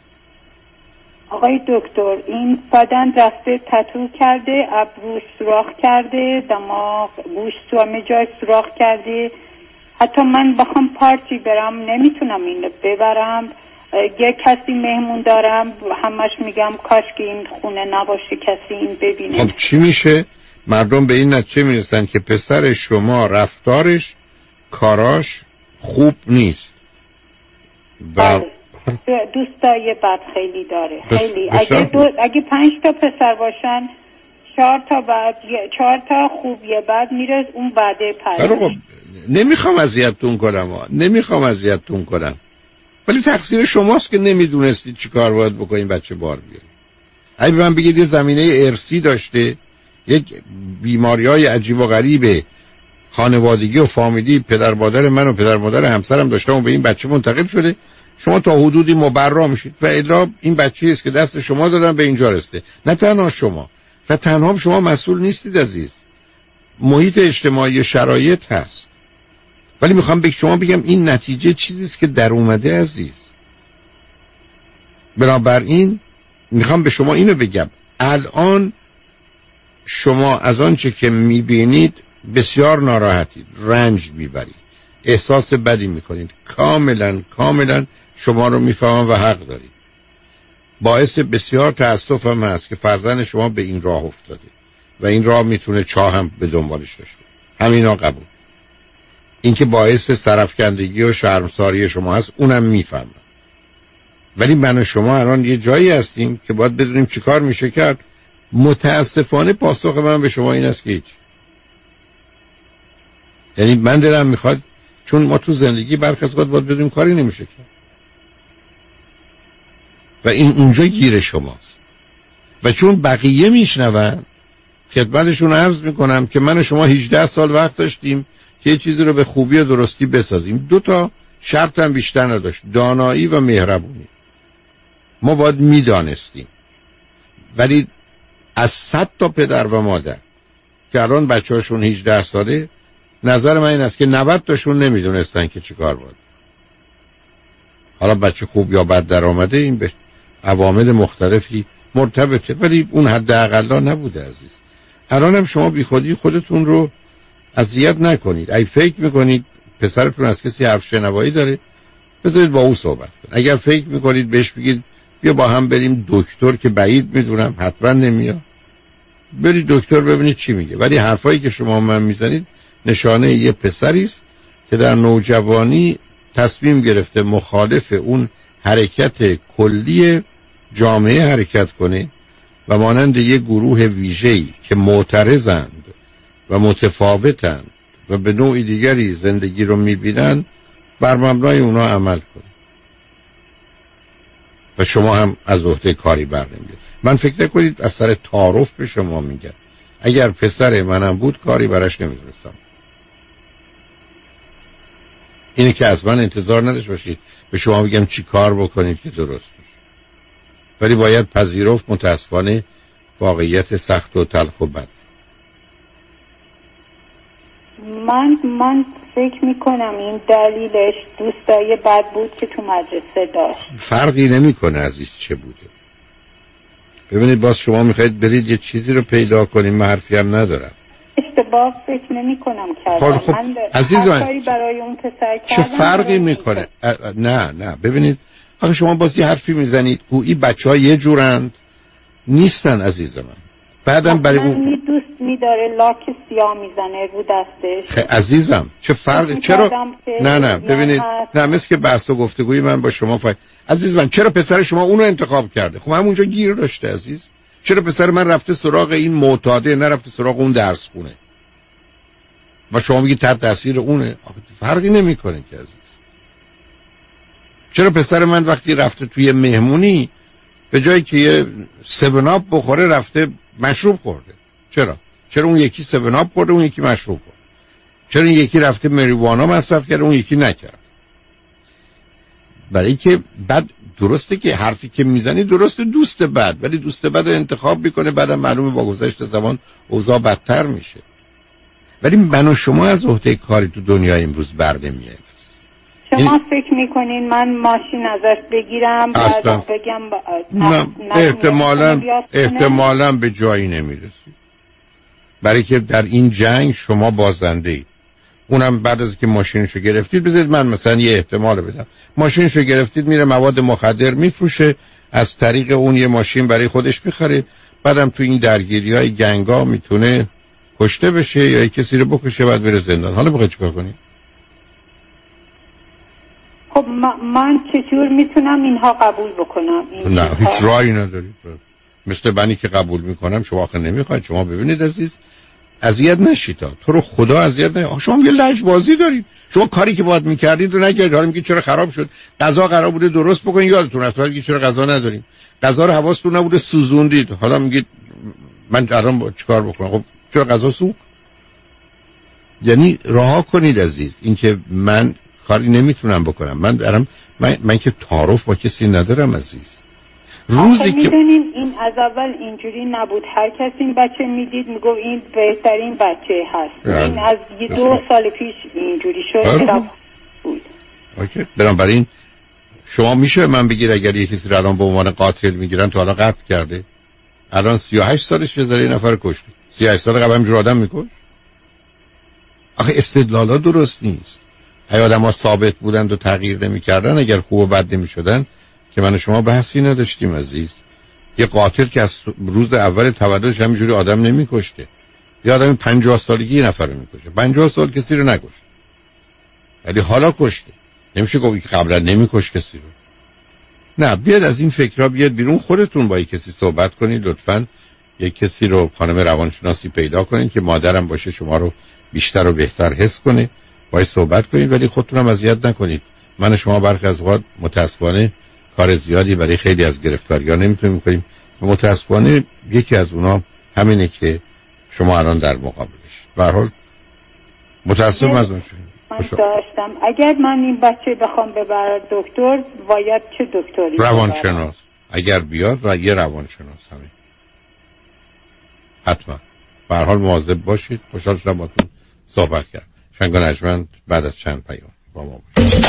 S4: آقای دکتر این بدن رفته تتو کرده، ابروش سوراخ کرده، دماغ گوش تو همه جای سوراخ کرده. حتی من بخوام پارتی برم نمیتونم اینو ببرم. یه کسی مهمون دارم همش میگم کاش که این خونه نباشه کسی این ببینه.
S2: خب چی میشه؟ مردم به این نتیجه میرسن که پسر شما رفتارش کاراش خوب نیست و
S4: دوستای بد خیلی داره. خیلی اگه 5 تا پسر باشن 4 تا بعد 4 تا خوب یه بعد میره اون بعده پس.
S2: نمیخوام اذیتتون کنم ولی تقصیر شماست که نمیدونستید چی کار باید بکنید بچه بار بیارید. اگه به من بگید یه زمینه ارثی داشته، یک بیماری‌های عجیب و غریب خانوادگی و فامیلی پدر مادر من و پدر مادر همسرم داشتم و به این بچه منتقل شده، شما تا حدودی مبرا میشید و الا این بچه‌ای است که دست شما دادن به اینجا رسیده. نه تنها شما و تنها شما مسئول نیستید عزیز، محیط اجتماعی شرایط هست. ولی میخوام به شما بگم این نتیجه چیزی است که در اومده عزیز. بنابراین میخوام به شما اینو بگم، الان شما از آنچه که میبینید بسیار ناراحتید، رنج میبرید، احساس بدی میکنید. کاملا شما رو میفهمم و حق دارید. باعث بسیار تأسفم هست که فرزند شما به این راه افتاده و این راه میتونه چاه هم به دنبالش داشته. همینا قبول. این که باعث سرفکندگی و شرمساری شما هست اونم میفهمم ولی من و شما الان یه جایی هستیم که باید بدونیم چی کار میشه کرد. متاسفانه پاسخ من به شما این است که هیچ. یعنی من دلم میخواد، چون ما تو زندگی برخی از اوقات باید بدونیم کاری نمیشه کرد و این اونجا گیر شماست. و چون بقیه میشنون، خدمتشون عرض میکنم که من و شما 18 سال وقت داشتیم که یه چیزی رو به خوبی و درستی بسازیم. 2 شرط هم بیشتر نداشت، دانایی و مهربونی. ما باید میدانستیم. ولی از 100 تا پدر و مادر که الان بچه هاشون 18 ساله، نظر من این است که 90 تاشون نمیدونستن که چی کار باید. حالا بچه خوب یا بد در آمده این به عوامل مختلفی مرتبطه، ولی اون حداقل نبوده عزیز. الان هم شما بی خودی خودتون رو اذیت نکنید. اگه فکر میکنید پسرتون از کسی حرف شنوایی داره، بذارید با او صحبت کنید. اگر فکر میکنید بهش بگید بیا با هم بریم دکتر، که بعید میدونم حتما نمیاد، برید دکتر ببینید چی میگه. ولی حرفایی که شما من میزنید نشانه یه پسری است که در نوجوانی تصمیم گرفته مخالف اون حرکت کلی جامعه حرکت کنه و مانند یه گروه ویژه‌ای که معترضند و متفاوتند و به نوع دیگری زندگی رو میبینن بر مبنای اونا عمل کنه و شما هم از عهده کاری بر نمیاد. من فکر نکنید از سر تعارف به شما میگم. اگر پسر منم بود کاری براش نمیدونستم. اینه که از من انتظار نداشت باشید به شما بگم چی کار بکنید که درست بشه. ولی باید پذیرفت متاسفانه واقعیت سخت و تلخ و بد.
S4: من فکر میکنم این دلیلش دوستای بد بود که تو مدرسه داشت.
S2: فرقی نمیکنه عزیز چه بوده. ببینید باز شما میخواید برید یه چیزی رو پیدا کنیم، من حرفی هم ندارم.
S4: اشتباه فکر نمی کنم کردم.
S2: خب
S4: من
S2: عزیزم
S4: کاری برای اون پسر
S2: چه
S4: کردم.
S2: فرقی میکنه؟ نه ببینید آخه شما باز یه حرفی میزنید گویی بچه‌ها یه جورند. نیستن عزیز من. بعدم برای
S4: اون دوست میداره لاک سیاه میزنه رو دستش.
S2: عزیزم چه فرق؟ چرا نه ببینید نه مثل که بحث و گفتگوی من با شما عزیز من، چرا پسر شما اونو انتخاب کرده؟ خب همونجا گیر داشته عزیز. چرا پسر من رفته سراغ این معتاده، نرفته سراغ اون درس خونه و شما میگید تحت تاثیر اونه؟ فرقی نمیکنه که عزیز. چرا پسر من وقتی رفته توی مهمونی به جایی که یه 7 بخوره رفته مشروب خورده؟ چرا اون یکی 7 خورده اون یکی مشروب خورد؟ چرا این یکی رفته مریوانا مصرف کرده اون یکی نکرد؟ برای که بعد درسته که حرفی که میزنی درسته، دوست بد، ولی دوست بد رو انتخاب میکنه، بعدم معلومه با گذشت زمان اوضاع بدتر میشه. ولی من و شما از عهده کاری تو دنیای امروز بر نمیاییم.
S4: شما فکر میکنین من ماشین ازش بگیرم بعد بگم
S2: احتمالاً به جایی نمیرسی، برای که در این جنگ شما بازنده اید. اونم بعد از که ماشینشو گرفتید، بذارید من مثلا یه احتمال بدم، ماشینشو گرفتید میره مواد مخدر میفروشه، از طریق اون یه ماشین برای خودش میخره، بعدم تو این درگیری‌های گنگا میتونه کشته بشه یا کسی رو بکشه بعد بره زندان. حالا بخواد چیکار کنی؟
S4: خب من چجور میتونم اینها قبول بکنم؟
S2: نه هیچ راهی نداری. مثل بنی که قبول میکنم شما آخه نمیخواید. شما ببینید عزیز، اذیت نشید، تو رو خدا اذیت نشید. شما یه لجبازی دارید، شما کاری که باید میکردید رو نکردید، حالا میگید چرا خراب شد؟ غذا قرار بوده درست بکنید، یادتون رفت میگید چرا غذا نداریم، غذا رو حواستون نبوده سوزوندید، حالا میگید من الان چیکار بکنم؟ خب چرا غذا سوخت؟ یعنی رها کنید عزیز. اینکه من کاری نمیتونم بکنم، من که تعارف با کسی ندارم عزیز. روزی که
S4: میدونیم این از اول اینجوری نبود، هر کسی این بچه میدید میگو این بهترین بچه هست. این از 2 سال پیش اینجوری شد بود.
S2: اوکی، بنابراین شما میشه من بگید اگر یه کسی رو الان به عنوان قاتل میگیرن تو حالا قتل کرده، الان 38 سالشه داره یه نفر کشته، 38 سال قبل همینجور آدم میکش؟ آخه استدلالا درست نیست. ای آدم ها ثابت بودند و تغییر نمی کردن، اگر خوب و بد نمی شدن که من و شما بحثی نداشتیم عزیز. یه قاتل که از روز اول تولدش همینجوری آدم نمی کشته. یه آدم 50 سالگی یه نفر رو می کشه، 50 سال کسی رو نکشته ولی حالا کشته. نمیشه گفت که قبلا نمی کش کسی رو. نه بیاد از این فکرها بیاد بیرون. خودتون با کسی صحبت کنید لطفاً. یک کسی رو خانم روانشناسی پیدا کنید که مادرم باشه شما رو بیشتر و بهتر حس کنه، باید صحبت کنید، ولی خودتونم اذیت نکنید. من و شما برخی از اوقات متاسفانه کار زیادی برای خیلی از گرفتاری‌ها نمیتونیم کنیم و متاسفانه یکی از اونا همینه که شما الان در مقابلش. به هر حال متاسفم از اون
S4: من داشتم اگر من این بچه بخوام ببرم دکتر باید چه دکتری؟
S2: روانشناس. اگر بیاد و یه روانشناس همین. حتما. به هر حال مواظب باشید. خوشحال شدم باهاتون صحبت کردم. شنگ و نجمند بعد از چند پیام با ما باشید.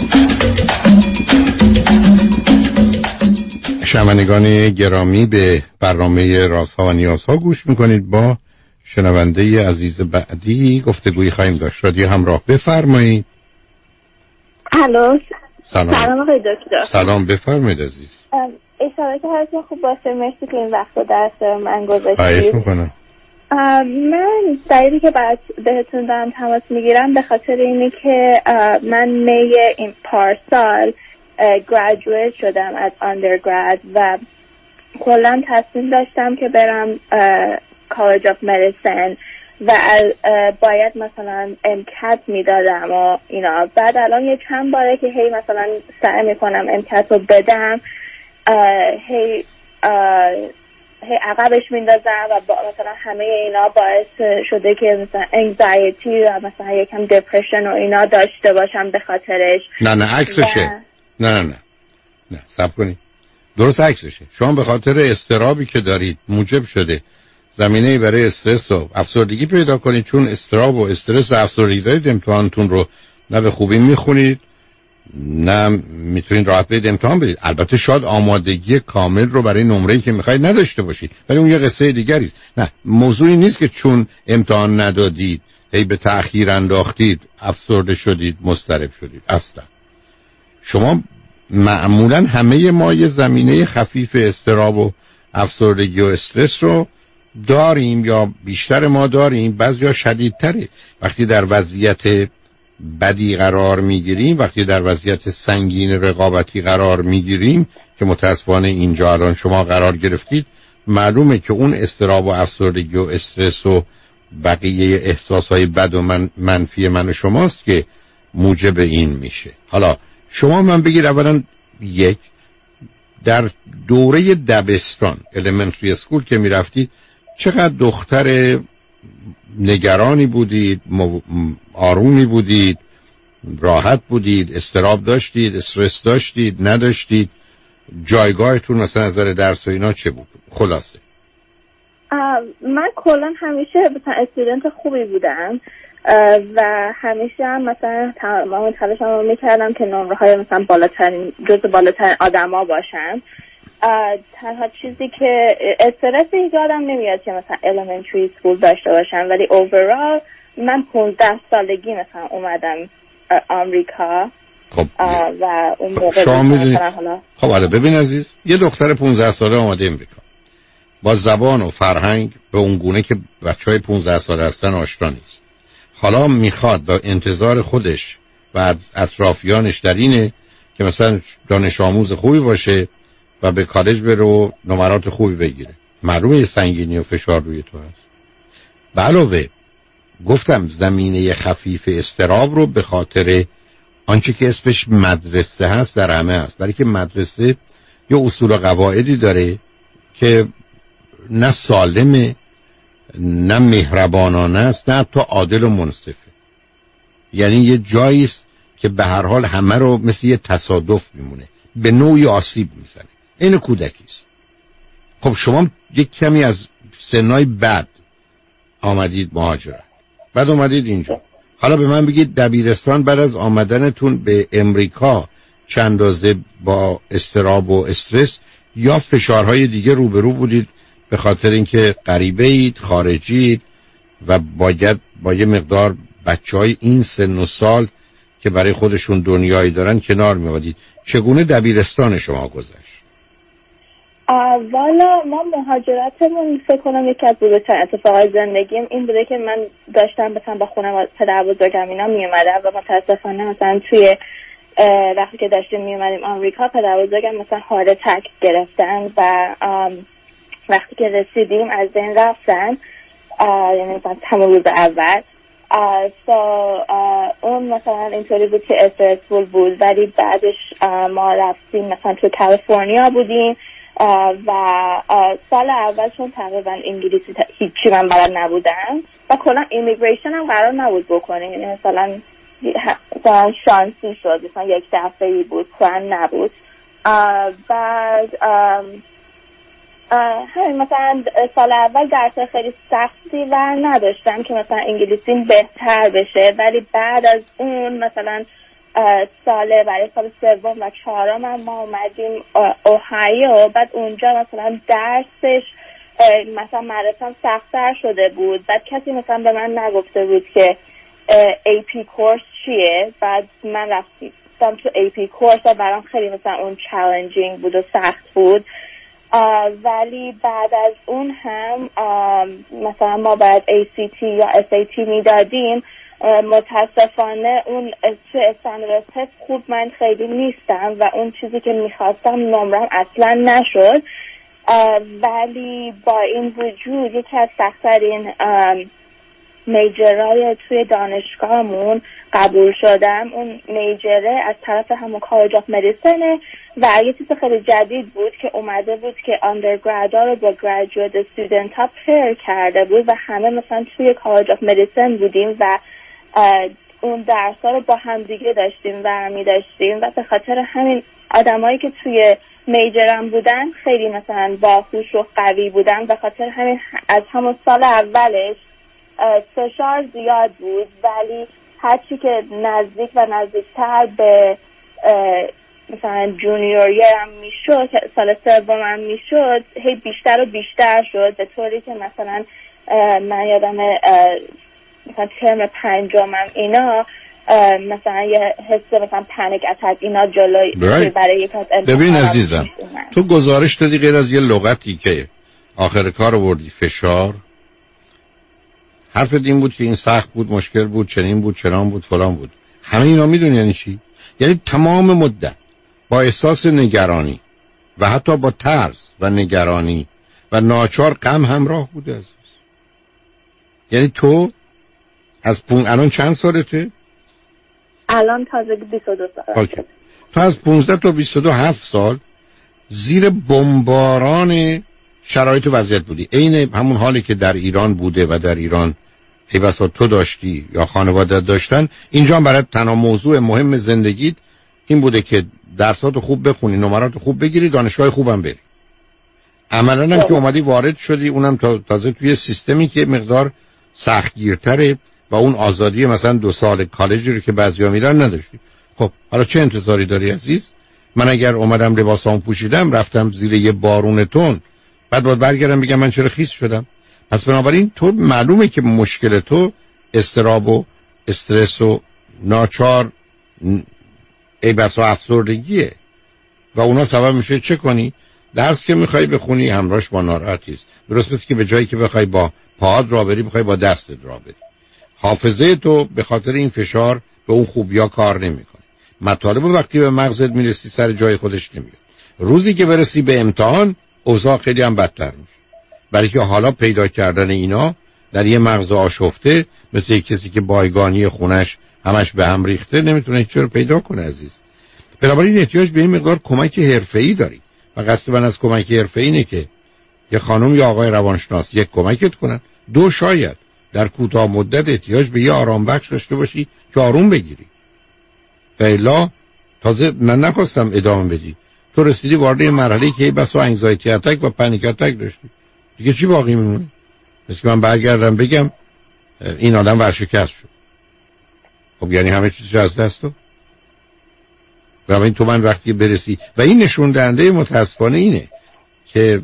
S2: شنوندگان گرامی به برنامه رازها و نیازها گوش میکنید. با شنونده عزیز بعدی گفتگویی خواهیم داشت. رادیو همراه بفرمایید.
S5: الو.
S2: سلام
S5: آقای دکتر.
S2: سلام بفرمایید عزیز.
S5: اشاره که حالتون خوب باشه. مرسی که این وقت رو درست من گذاشتید.
S2: خواهش میکنم.
S5: من دلیلی که بعد بهتون دارم تماس میگیرم به خاطر اینه که من می این پارسال گریجویت شدم از آندرگراد و کلا تصمیم داشتم که برم کالج آف مدیسن و باید مثلا امکت میدادم و اینا. بعد الان یه چند باره که هی مثلا سعی میکنم امکت رو بدم هی عقبش میندازم و مثلا همه اینا باعث شده که مثلا انگزایتی و مثلا یکم دپرشن و اینا داشته باشم به خاطرش.
S2: نه عکسشه. نه صبر کنید. درست عکسشه. شما به خاطر اضطرابی که دارید موجب شده زمینه‌ای برای استرس و افسردگی پیدا کنید. چون اضطراب و استرس و افسردگی دارید امتحانتون رو نه به خوبی میخونید نه میتونید راحت برید امتحان بدید. البته شاید آمادگی کامل رو برای نمره‌ای که میخواید نداشته باشید ولی اون یه قصه دیگری است. نه موضوعی نیست که چون امتحان ندادید هی به تأخیر انداختید افسرده شدید مضطرب شدید. اصلا شما معمولا همه ما یه زمینه خفیف اضطراب و افسردگی و استرس رو داریم یا بیشتر ما داریم، بعضیا شدیدتره. وقتی در وضعیت بدی قرار میگیریم، وقتی در وضعیت سنگین رقابتی قرار میگیریم که متاسفانه اینجا الان شما قرار گرفتید، معلومه که اون اضطراب و افسردگی و استرس و بقیه احساسهای بد و منفی من و شماست که موجب این میشه. حالا شما من بگید اولا یک در دوره دبستان elementary school که میرفتید چقدر دختر نگرانی بودید، آرومی بودید، راحت بودید، اضطراب داشتید، استرس داشتید، نداشتید؟ جایگاهتون مثلا از نظر درس و اینا چه بود؟ خلاصه
S5: من کلا همیشه مثلا استودنت خوبی بودم و همیشه هم مثلا تمام تلاشم رو میکردم که نمره‌های مثلا بالاترین جزو بالاترین آدما باشم. تنها چیزی که استرس یادم نمیاد که مثلا elementary school داشته باشم، ولی overall من 15 سالگی مثلا اومدم آمریکا.
S2: خب
S5: و اون موقع
S2: شما میدونید خب حالا ببین عزیز، یه دختر 15 ساله اومده امریکا با زبان و فرهنگ به اون گونه که بچهای 15 ساله هستن آشنا نیست. حالا میخواد با انتظار خودش و اطرافیانش در اینه که مثلا دانش آموز خوبی باشه و به کالج بره و نمرات خوبی بگیره. معلومه سنگینی و فشار روی تو هست. به علاوه گفتم زمینه خفیف اضطراب رو به خاطر آنچه که اسمش مدرسه هست در همه هست، برای که مدرسه یه اصول و قواعدی داره که نه سالمه نه مهربانانه است نه حتی عادل و منصفه. یعنی یه جایی است که به هر حال همه رو مثل یه تصادف میمونه، به نوعی آسیب میزنه. این کودکی است. خب شما یک کمی از سنای بعد آمدید مهاجرت، بعد اومدید اینجا. حالا به من بگید دبیرستان بعد از آمدنتون به امریکا چند اندازه با اضطراب و استرس یا فشارهای دیگه روبرو بودید به خاطر اینکه غریبه اید، خارجید و باید با یه مقدار بچهای این سن و سال که برای خودشون دنیایی دارن کنار می‌آمدید؟ چگونه دبیرستان شما گذشت؟
S5: والا ما مهاجرتمون فکر کنم یکی از بزرگترین اتفاقای زندگیم این بوده که من داشتم مثلا با خونم پدر بزرگم اینا می اومدم و متاسفانه مثلا توی وقتی که داشتیم میومدیم آمریکا پدر بزرگم مثلا هارت اتک گرفتن و وقتی که رسیدیم از این رفتن، یعنی مثلا همون روز اول اون مثلا اینطوری بود که استرسفول بود، ولی بعدش ما رفتیم مثلا تو کالیفرنیا بودیم و سال اول چون تقریبا انگلیسی هیچی من بلد نبودم و کلا ایمیگریشن هم قرار نبود بکنیم، یعنی مثلا شانسی شد، مثلا یک دفعه‌ای بود، پلان نبود. بعد همین مثلا سال اول درس خیلی سختی و نداشتم که مثلا انگلیسیم بهتر بشه، ولی بعد از اون مثلا برای سال سوم و چهارم ما اومدیم اوهایو. بعد اونجا مثلا درسش مثلا مدرسم سخت‌تر شده بود. بعد کسی مثلا به من نگفته بود که AP کورس چیه. بعد من رفتم تو AP کورس و برام خیلی مثلا اون چالنجینگ بود و سخت بود. ولی بعد از اون هم مثلا ما باید ACT یا SAT میدادیم. متاسفانه اون استاندارد تست خوب من خیلی نیستم و اون چیزی که میخواستم نمرم اصلا نشد. ولی با این وجود یکی از سخت‌ترین میجرهای توی دانشگاهمون قبول شدم. اون میجره از طرف همون کالج آف مدیسن و یه چیز خیلی جدید بود که اومده بود که آندرگراد رو با گریجویت استودنت ها پیر کرده بود و همه مثلا توی کالج آف مدیسن بودیم و اون درس ها رو با هم دیگه داشتیم برمی داشتیم و به خاطر همین آدمایی که توی میجرم بودن خیلی مثلا باهوش و قوی بودن. به خاطر همین از همون سال اولش فشار زیاد بود، ولی هرچی که نزدیک و نزدیکتر به مثلا جونیور یرم میشد، سال سومم میشد، هی بیشتر و بیشتر شد، به طوری که مثلا من یادم مثلا ترم پنجمم اینا مثلا یه حس مثلا پنیک اتک اینا جلوی برای یک از
S2: ببین عزیزم، تو گزارش دادی غیر از یه لغتی که آخر کار آوردی فشار، حرفت این بود که این سخت بود، مشکل بود، چنین بود، چنان بود، فلان بود. همه اینا میدونی یعنی چی؟ یعنی تمام مدت با احساس نگرانی و حتی با ترس و نگرانی و ناچار غم همراه بوده عزیز. یعنی تو از الان چند سالته؟
S5: الان تازه 22 سال.
S2: اوکی. تو از 15 تا 27 سال زیر بمباران شرایط و وضعیت بودی. عین همون حالی که در ایران بوده و در ایران ای بسا تو داشتی یا خانواده داشتن، اینجا برای تنها موضوع مهم زندگیت این بوده که درساتو خوب بخونی، نمرات خوب بگیری، دانشگاه خوبم بری. عملاً هم که اومدی وارد شدی، اونم تازه توی سیستمی که مقدار سختگیرتره و اون آزادی مثلا 2 سال کالجی رو که بعضیا میرن نداشتی. خب حالا چه انتظاری داری عزیز؟ من اگر اومدم لباسامو پوشیدم رفتم زیر یه بارون تون، بعد برگردم بگم من چرا خیس شدم؟ پس بنابراین تو معلومه که مشکل تو اضطراب و استرس و ناچار ای بسا افسردگیه و اونا سبب میشه چه کنی؟ درس که میخوای بخونی همراهش با ناراحتیست. درست مثل که به جایی که بخوای با پاهات راه بری بخوای با دستت راه بری. حافظه تو به خاطر این فشار به اون خوبیا کار نمیکنه. مطالب وقتی به مغزت میرسی سر جای خودش نمیاد. روزی که برسی به امتحان اوضاع خیلی هم بدتر میشه. برای که حالا پیدا کردن اینا در یه مغز آشفته مثل کسی که بایگانی خونش همش به هم ریخته نمیتونه هیچ رو پیدا کنه عزیز. بنابراین احتیاج به این مقدار کمک حرفه‌ای داری و قصد من از کمک حرفه‌ای اینه که یه خانم یا آقای روانشناس یک کمکت کنن، 2 شاید در کوتاه مدت احتیاج به یه آرام بخش داشته باشی که آروم بگیری. الا تازه من نخواستم ادامه بدی، تو رسیدی وارد یه مرحله که بسا انگزایتی اتک و پنیک اتک داشتی، دیگه چی باقی میمونه؟ مثل که من برگردم بگم این آدم ورشکست شد. خب یعنی همه چیزش از دست داد. و این تو من وقتی برسی و این نشون دهنده متاسفانه اینه که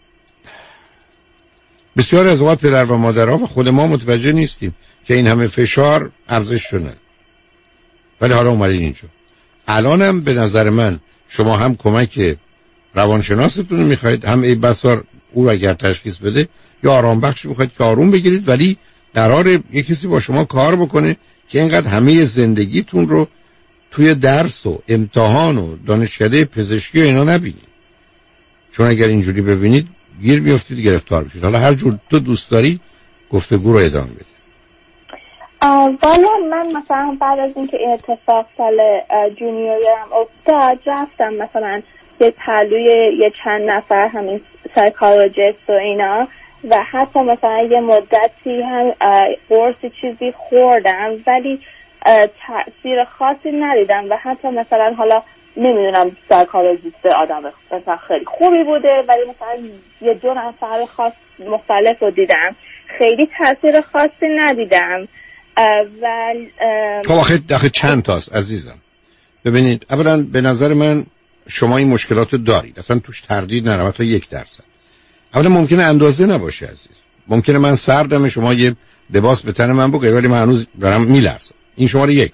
S2: بسیار از اوقات پدر و مادرها و خود ما متوجه نیستیم که این همه فشار ارزش شده. ولی حالا اومدین اینجا. الانم به نظر من شما هم کمک روانشناستون رو میخواید، هم ای بسار او اگر تشخیص بده یا آرام بخش میخواید که آروم بگیرید، ولی قراره یک کسی با شما کار بکنه که اینقدر همه زندگیتون رو توی درس و امتحان و دانشکده پزشکی و اینا نبینید، چون اگر اینجوری ببینید گیر بیافتید، گرفتار میشید. حالا هر جور تو دوست داری گفتگو رو ادامه بده.
S5: والا من مثلا بعد از اینکه این اتفاق سال جونیورم افتاد رفتم مثلا یه پلوی یه چند نفر همین سایکولوژیست و اینا و حتی مثلا یه مدتی هم قرص چیزی خوردم ولی تأثیر خاصی ندیدم و حتی مثلا حالا نمیدونم سایکولوژیست آدم مثلا خیلی خوبی بوده ولی مثلا یه دو نفر خاص مختلف رو دیدم خیلی تأثیر خاصی ندیدم. و
S2: خب آخه چند تاست عزیزم. ببینید اولا به نظر من شما این مشکلات رو دارید، اصلا توش تردید نرم، حتی 1%. اولا ممکنه اندازه نباشه عزیز، ممکنه من سردم شما یه لباس به تن من بگیرید ولی من هنوز دارم میلرزم. این شماره 1.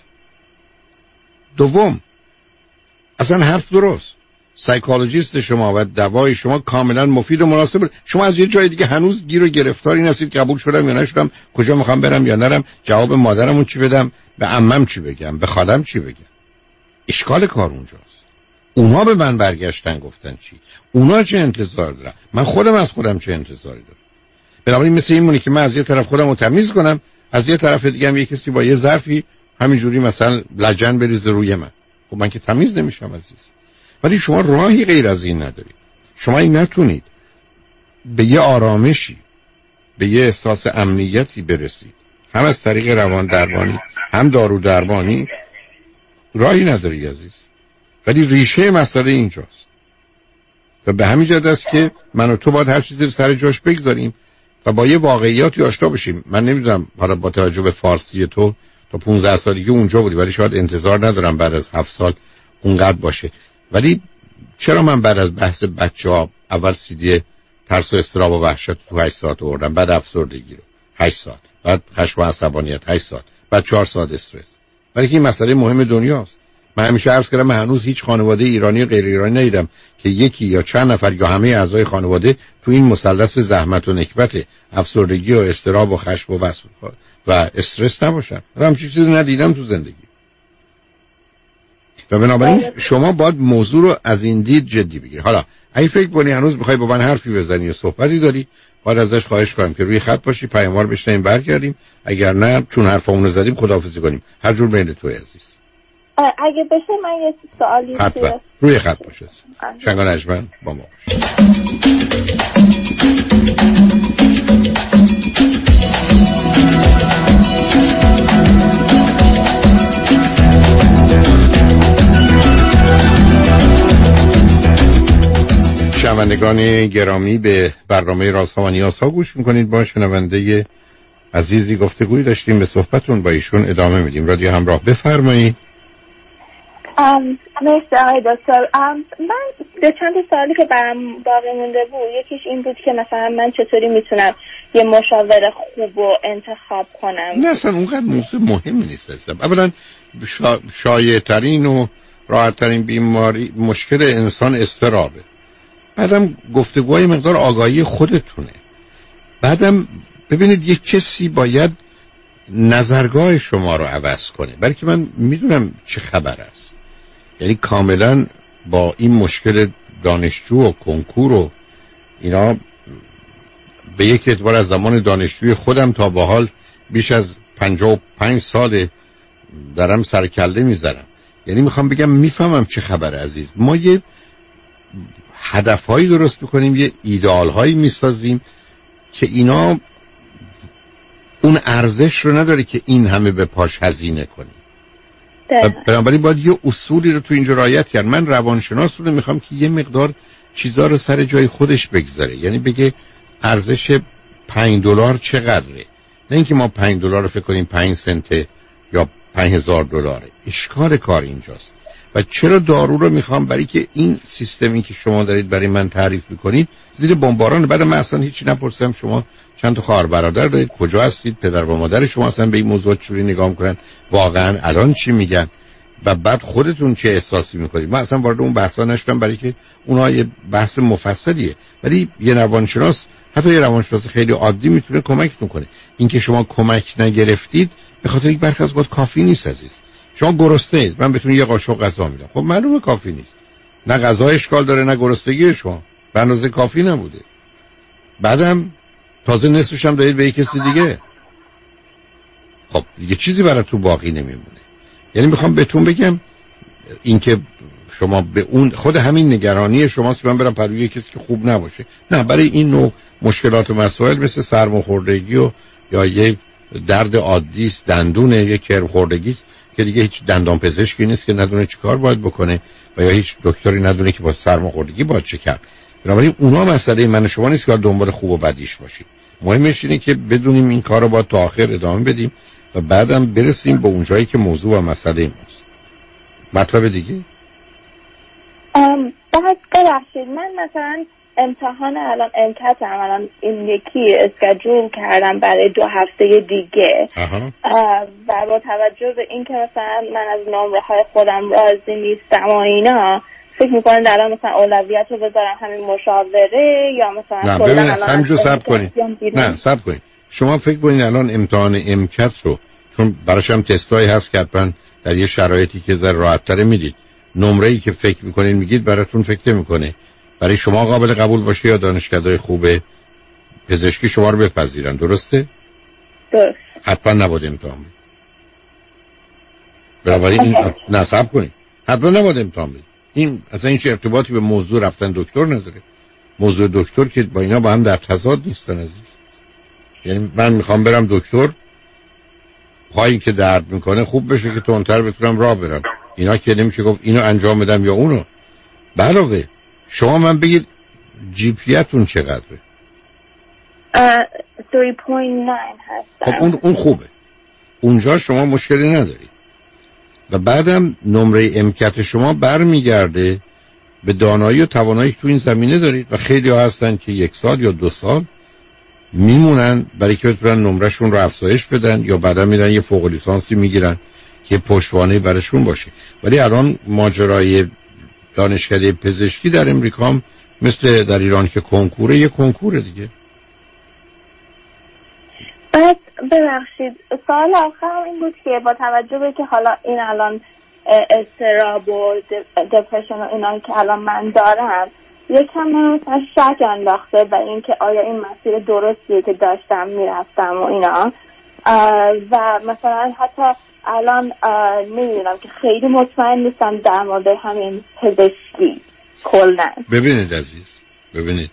S2: دوم اصلا حرف درست، سایکولوژیست شما و دوای شما کاملا مفید و مناسب. شما از یه جای دیگه هنوز گیر و گرفتاری نستید قبول شدم یا نشدم، کجا میخوام برم یا نرم، جواب مادرمون چی بدم، به عمم چی بگم، به خالم چی بگم. اشکال کار اونجاست. اونها به من برگشتن گفتن چی، اونا چه انتظار دارن، من خودم از خودم چه انتظاری دارم. بنابراین مثل این مونه که من از یه طرف خودم رو تمیز کنم، از یه طرف دیگه هم یه کسی با یه ظرفی همینجوری مثلا لجن بریزه روی من. خب من که تمیز نمیشم عزیز. ولی شما راهی غیر از این ندارید. شما این نتونید به یه آرامشی، به یه احساس امنیتی برسید، هم از طریق روان درمانی هم دارو درمانی، راهی نداری عزیز. ولی ریشه مسئله اینجاست و به همین جهت است که من و تو باید هر چیزی رو سر جاش بگذاریم و با یه واقعیاتی آشنا بشیم. من نمیدونم حالا با توجه به فارسی تو تا 15 سالگی اونجا بودی ولی شاید انتظار ندارم بعد از 7 سال اونقدر باشه. ولی چرا من بعد از بحث بچه‌ها اول CD ترس و اضطراب و وحشت تو 8 ساعت آوردم، بعد افسردگی رو 8 ساعت، بعد خشم و عصبانیت 8 ساعت، بعد 4 ساعت استرس. ولی این مسئله مهم دنیاست. من همیشه عرض کردم من هنوز هیچ خانواده ایرانی و غیر ایرانی ندیدم که یکی یا چند نفر یا همه اعضای خانواده تو این مثلث زحمت و نکبت افسردگی و اضطراب و خشم و استرس نباشن. من همچین چیزی ندیدم تو زندگی. و بنابراین شما باید موضوع رو از این دید جدی بگیری. حالا اگه فکر کنی هنوز میخوای با من حرفی بزنی و صحبتی داری، باید ازش خواهش کنم که روی خط باشی، پیاموار بشنیم برگردیم. اگر نه چون حرفمون رو زدیم خداحافظی کنیم. هر جور بین تو عزیز.
S5: اگه بشه من یه سوالی
S2: حتما روی خط باشه. شنگان اجمن با ما باشه. شنوندگان گرامی به برنامه رازها و نیازها گوش میکنید. با شنونده عزیزی گفتگوی داشتیم، به صحبتون با ایشون ادامه میدیم. رادیو همراه، بفرمایید.
S5: مرسی آقای دکتر. من به چند سوالی که برام باقی مونده بود، یکیش این بود که مثلا من چطوری میتونم یه مشاور خوب رو انتخاب کنم.
S2: نه اصلا اونقدر موضوع مهمی نیست. اولا شایع ترین و راحت ترین بیماری مشکل انسان اضطرابه. بعدم گفتگوهای مقدار آگاهی خودتونه. بعدم ببینید یک کسی باید نظرگاه شما رو عوض کنه، بلکه من میدونم چه خبر است. یعنی کاملا با این مشکل دانشجو و کنکور و اینا به یک اعتبار از زمان دانشجوی خودم تا به حال بیش از 55 سال دارم سرکله میذارم. یعنی میخوام بگم میفهمم چه خبر عزیز. ما یه هدفهایی درست بکنیم، یه ایدئالهایی میسازیم که اینا اون ارزش رو نداره که این همه به پاش هزینه کنیم. بنابراین باید یه اصولی رو تو اینجا رعایت کرد. من روانشناس رو میخوام که یه مقدار چیزا رو سر جای خودش بگذاره. یعنی بگه ارزش $5 چقدره، نه اینکه ما $5 رو فکر کنیم 5 سنت یا $5,000. اشکال کار اینجاست. و چرا دارو رو میخوام؟ برای که این سیستمی که شما دارید برای من تعریف میکنید زیر بمباران. بعد من اصلا هیچی نپرسیدم شما چند تا خواهر برادر دارید، کجا هستید، پدر و مادر شما اصلا به این موضوع چوری نگاه میکنن، واقعا الان چی میگن و بعد خودتون چه احساسی میکنید. من اصلا وارد اون بحثا نشدم برای که اونها یه بحث مفصلیه. ولی یه روانشناس، حتی یه روانشناس خیلی عادی میتونه کمکتون کنه. اینکه شما کمک نگرفتید به خاطر یک برخی از اوقات کافی نیست عزیز. شما گرسنه اید، من بهتون یه قاشق غذا میدم، خب معلومه کافی نیست. نه غذا اشکال داره نه گرسنگی شما به اندازه کافی نبوده. بعدم تازه نصفش هم دارید به یک کسی دیگه. خب دیگه چیزی برای تو باقی نمیمونه. یعنی میخوام بهتون بگم اینکه شما به اون خود همین نگرانی شماست که من برم پروی کسی که خوب نباشه. نه، برای این نوع مشکلات و مسائل مثل سرماخوردگی و یا یه درد عادی است، دندون، یه کرم خوردگی است که دیگه هیچ دندان پزشکی نیست که ندونه چی کار باید بکنه و یا هیچ دکتری ندونه که با سرماخوردگی باید چه کرد. بنابراین اونا مسئله من و شما نیست که دنبال خوب و بدیش باشیم. مهمش اینه که بدونیم این کار رو باید تا آخر ادامه بدیم و بعدم برسیم به اون جایی که موضوع و مسئله ماست. مطلب دیگه؟
S5: بعد ببخشید من مثلا امتحان الان امکتم الان این یکی اسکجول کردم برای 2 هفته دیگه و با توجه به این که مثلا من از نمره های خودم راضی نیستم و اینا فکر میکنید الان مثلا اولویت رو بذارم همین مشاوره یا مثلا
S2: نه ببینید همینجور صبر کنید. نه صبر کنید. شما فکر کنید الان امتحان امکت رو چون براش هم تستایی هست که حتما در یه شرایطی که ذره راحت‌تر میدید نمره‌ای که فکر میکنین میگید براتون فکر میکنه برای شما قابل قبول باشه یا دانشگاه‌های خوب پزشکی شما رو بپذیرن. درسته؟
S5: درست.
S2: حتما نباید امتحان بدید. بنابراین این نصب کنید. حتما نباید امتحان بدید. این اصلا هیچ ارتباطی به موضوع رفتن دکتر نداره. موضوع دکتر که با اینا با هم در تضاد نیستن عزیز. یعنی من میخوام برم دکتر پایی که درد میکنه خوب بشه که تندتر بتونم راه برم. اینا که نمیشه گفت اینو انجام بدم یا اونو. علاوه شما من بگید جی پی اتون چقدره؟
S5: 3.9 هست.
S2: خب اون خوبه. اونجا شما مشکلی ندارید. و بعدم نمره امکت شما برمیگرده به دانایی و توانایی که تو این زمینه دارید و خیلی ها هستن که 1 سال یا 2 سال میمونن برای که بتونن نمرهشون رو افزایش بدن یا بعدا میرن یه فوق لیسانسی میگیرن که پشتوانه برشون باشه. ولی الان ماجرای دانشکده پزشکی در امریکا هم مثل در ایران که کنکوره یه کنکوره دیگه.
S5: بعد ببخشید سوال آخرم این بود که با توجه به که حالا این الان اضطراب و دپرشن و اینا که الان من دارم یکم مثلا شک انداخته به این که آیا این مسیر درستیه که داشتم میرفتم و اینا و مثلا حتی الان نمیدونم که خیلی مطمئن نیستم در مورد همین پزشکی کلن.
S2: ببینید عزیز، ببینید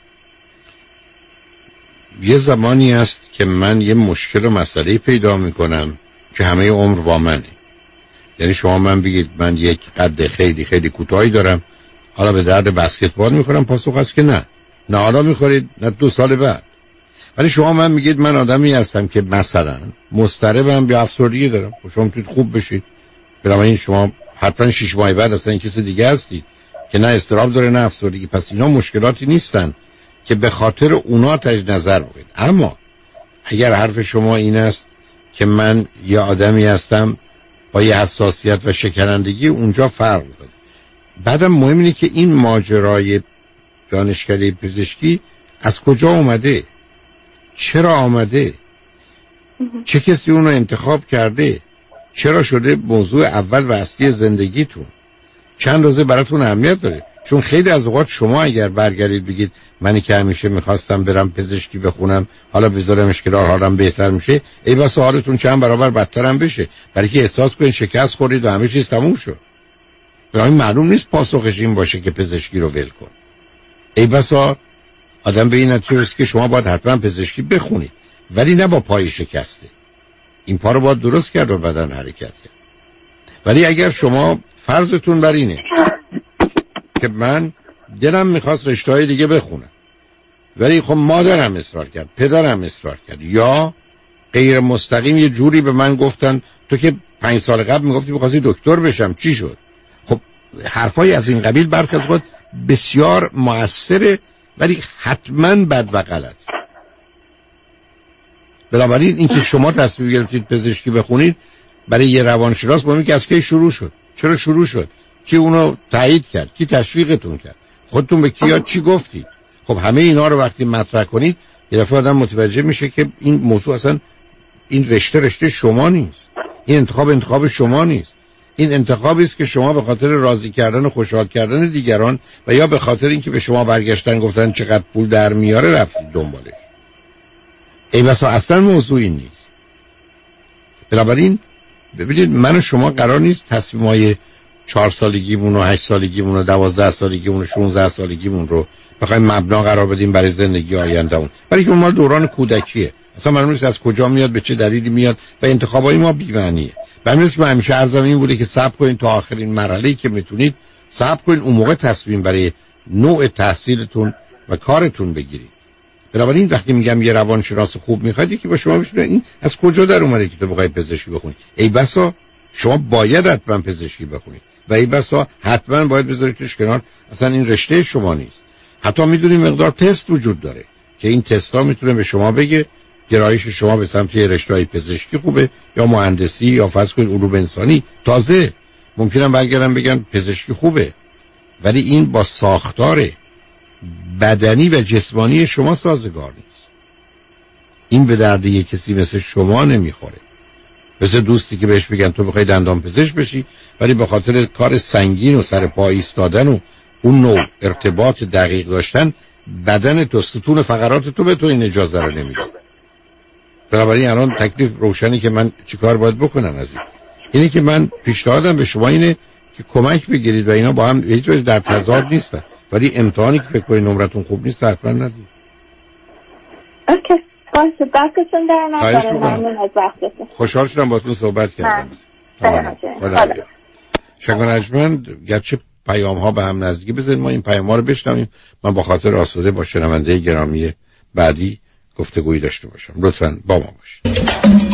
S2: یه زمانی است که من یه مشکل و مسئله پیدا میکنم که همه عمر با منه. یعنی شما من بگید من یک قد خیلی خیلی کوتاهی دارم حالا به درد بسکتبال میخورم، پاسخ هست که نه حالا میخورید نه 2 سال بعد. ولی شما من میگید من آدمی هستم که مثلا مضطربم یا افسردگی دارم، شما میتونید خوب بشید. بنابراین شما حتما 6 ماه بعد اصلا این کسی دیگه هستید که نه اضطراب داره نه افسردگی. پس اینا مشکلاتی نیستن که به خاطر اونا تجدید نظر بگید. اما اگر حرف شما این است که من یه آدمی هستم با یه حساسیت و شکنندگی، اونجا فرق داره. بعدم مهم اینه که این ماجرای دانشکده پزشکی از کجا اومده، چرا آمده، چه کسی اونو انتخاب کرده، چرا شده موضوع اول و اصلی زندگیتون، چند روزه براتون اهمیت داره. چون خیلی از اوقات شما اگر برگردید بگید منی که همیشه میخواستم برم پزشکی بخونم حالا بذارمش کنار حالم بهتر میشه، ای بسا حالتون چند برابر بدتر هم بشه، برای که احساس کنید شکست خوردید و همه چیز تموم شد. برای معلوم نیست پاسخش این باشه که پزشکی رو ول کن. ای بسا آدم به این نتیجه رسید که شما باید حتما پزشکی بخونید ولی نه با پای شکسته. این پا رو باید درست کرد و بدن حرکت کرد. ولی اگر شما فرضتون بر اینه که من دلم میخواست رشته‌های دیگه بخونم ولی خب مادرم اصرار کرد، پدرم اصرار کرد، یا غیر مستقیم یه جوری به من گفتن تو که 5 سال قبل میگفتی می‌خواستی دکتر بشم چی شد؟ خب حرفای از این قبیل برخی از اوقات بسیار مؤثره ولی حتما بد و غلط. بنابراین اینکه شما تصمیم گرفتید پزشکی بخونید برای یه روانشناس مهمه که از کی شروع شد، چرا شروع شد، کی اونو تایید کرد، کی تشویقتون کرد، خودتون به کیا چی گفتید. خب همه اینا رو وقتی مطرح کنید یه دفعه آدم متوجه میشه که این موضوع اصلا این رشته شما نیست، این انتخاب شما نیست. این انتخابی است که شما به خاطر راضی کردن و خوشحال کردن دیگران و یا به خاطر اینکه به شما برگشتن گفتن چقدر پول در میاره رفتید دنبالش. ای بسا اصلا موضوع این نیست. بنابراین ببینید من و شما قرار نیست تصمیمای 4 سالگیمون و 8 سالگیمون و 12 سالگیمون و 16 سالگیمون رو بخوایم مبنا قرار بدیم برای زندگی آیندهمون، برای که ما دوران کودکیه، اصلا معلوم نیست از کجا میاد، به چه دلیلی میاد و انتخابای ما بی‌معنیه. برای من همیشه عرضم این بوده که صبر کنید تا آخرین مرحله‌ای که میتونید صبر کنید، اون موقع تصمیم برای نوع تحصیلتون و کارتون بگیرید. بنابراین وقتی میگم یه روانشناس خوب میخواید که با شما بشه این از کجا در اومده که تو بخوای پزشکی بخونی؟ ای بسا شما باید حتما پزشکی بخونید و ای بسا حتما باید بذاریدش کنار، اصلا این رشته شما نیست. حتی میدونید مقدار تست وجود داره که این تستا میتونه به شما بگه گرایش شما به سمت رشته‌های پزشکی خوبه یا مهندسی یا فرض کنید علوم انسانی. تازه ممکنه برگردن بگن پزشکی خوبه، ولی این با ساختار بدنی و جسمانی شما سازگار نیست. این به درد یک کسی مثل شما نمیخوره. مثل دوستی که بهش بگن تو بخوای دندان پزشک بشی ولی به خاطر کار سنگین و سر پا ایستادن و اون نوع ارتباط دقیق داشتن بدن تو، ستون فقرات تو به تو این اجازه رو نمیده. بنابراین الان تکلیف روشنی که من چیکار باید بکنم عزیز. اینه که من پیشنهادم به شما اینه که کمک بگیرید و اینا با هم هیچ وجه در تضاد نیستن، ولی امتحانی که فکر کنید نمرتون خوب نیست حتما ندید.
S5: اوکی باشه، وقتتون در نظر ممنون از وقتتون.
S2: خوشحال شدم باهاتون صحبت کردم. شنگانجمند گرچه پیام ها به هم نزدیکی، بذارید ما این پیام ها رو بشنویم. من با خاطر آسوده با شنونده گرامی بعدی گفتگویی داشته باشم. لطفاً با ما باشید.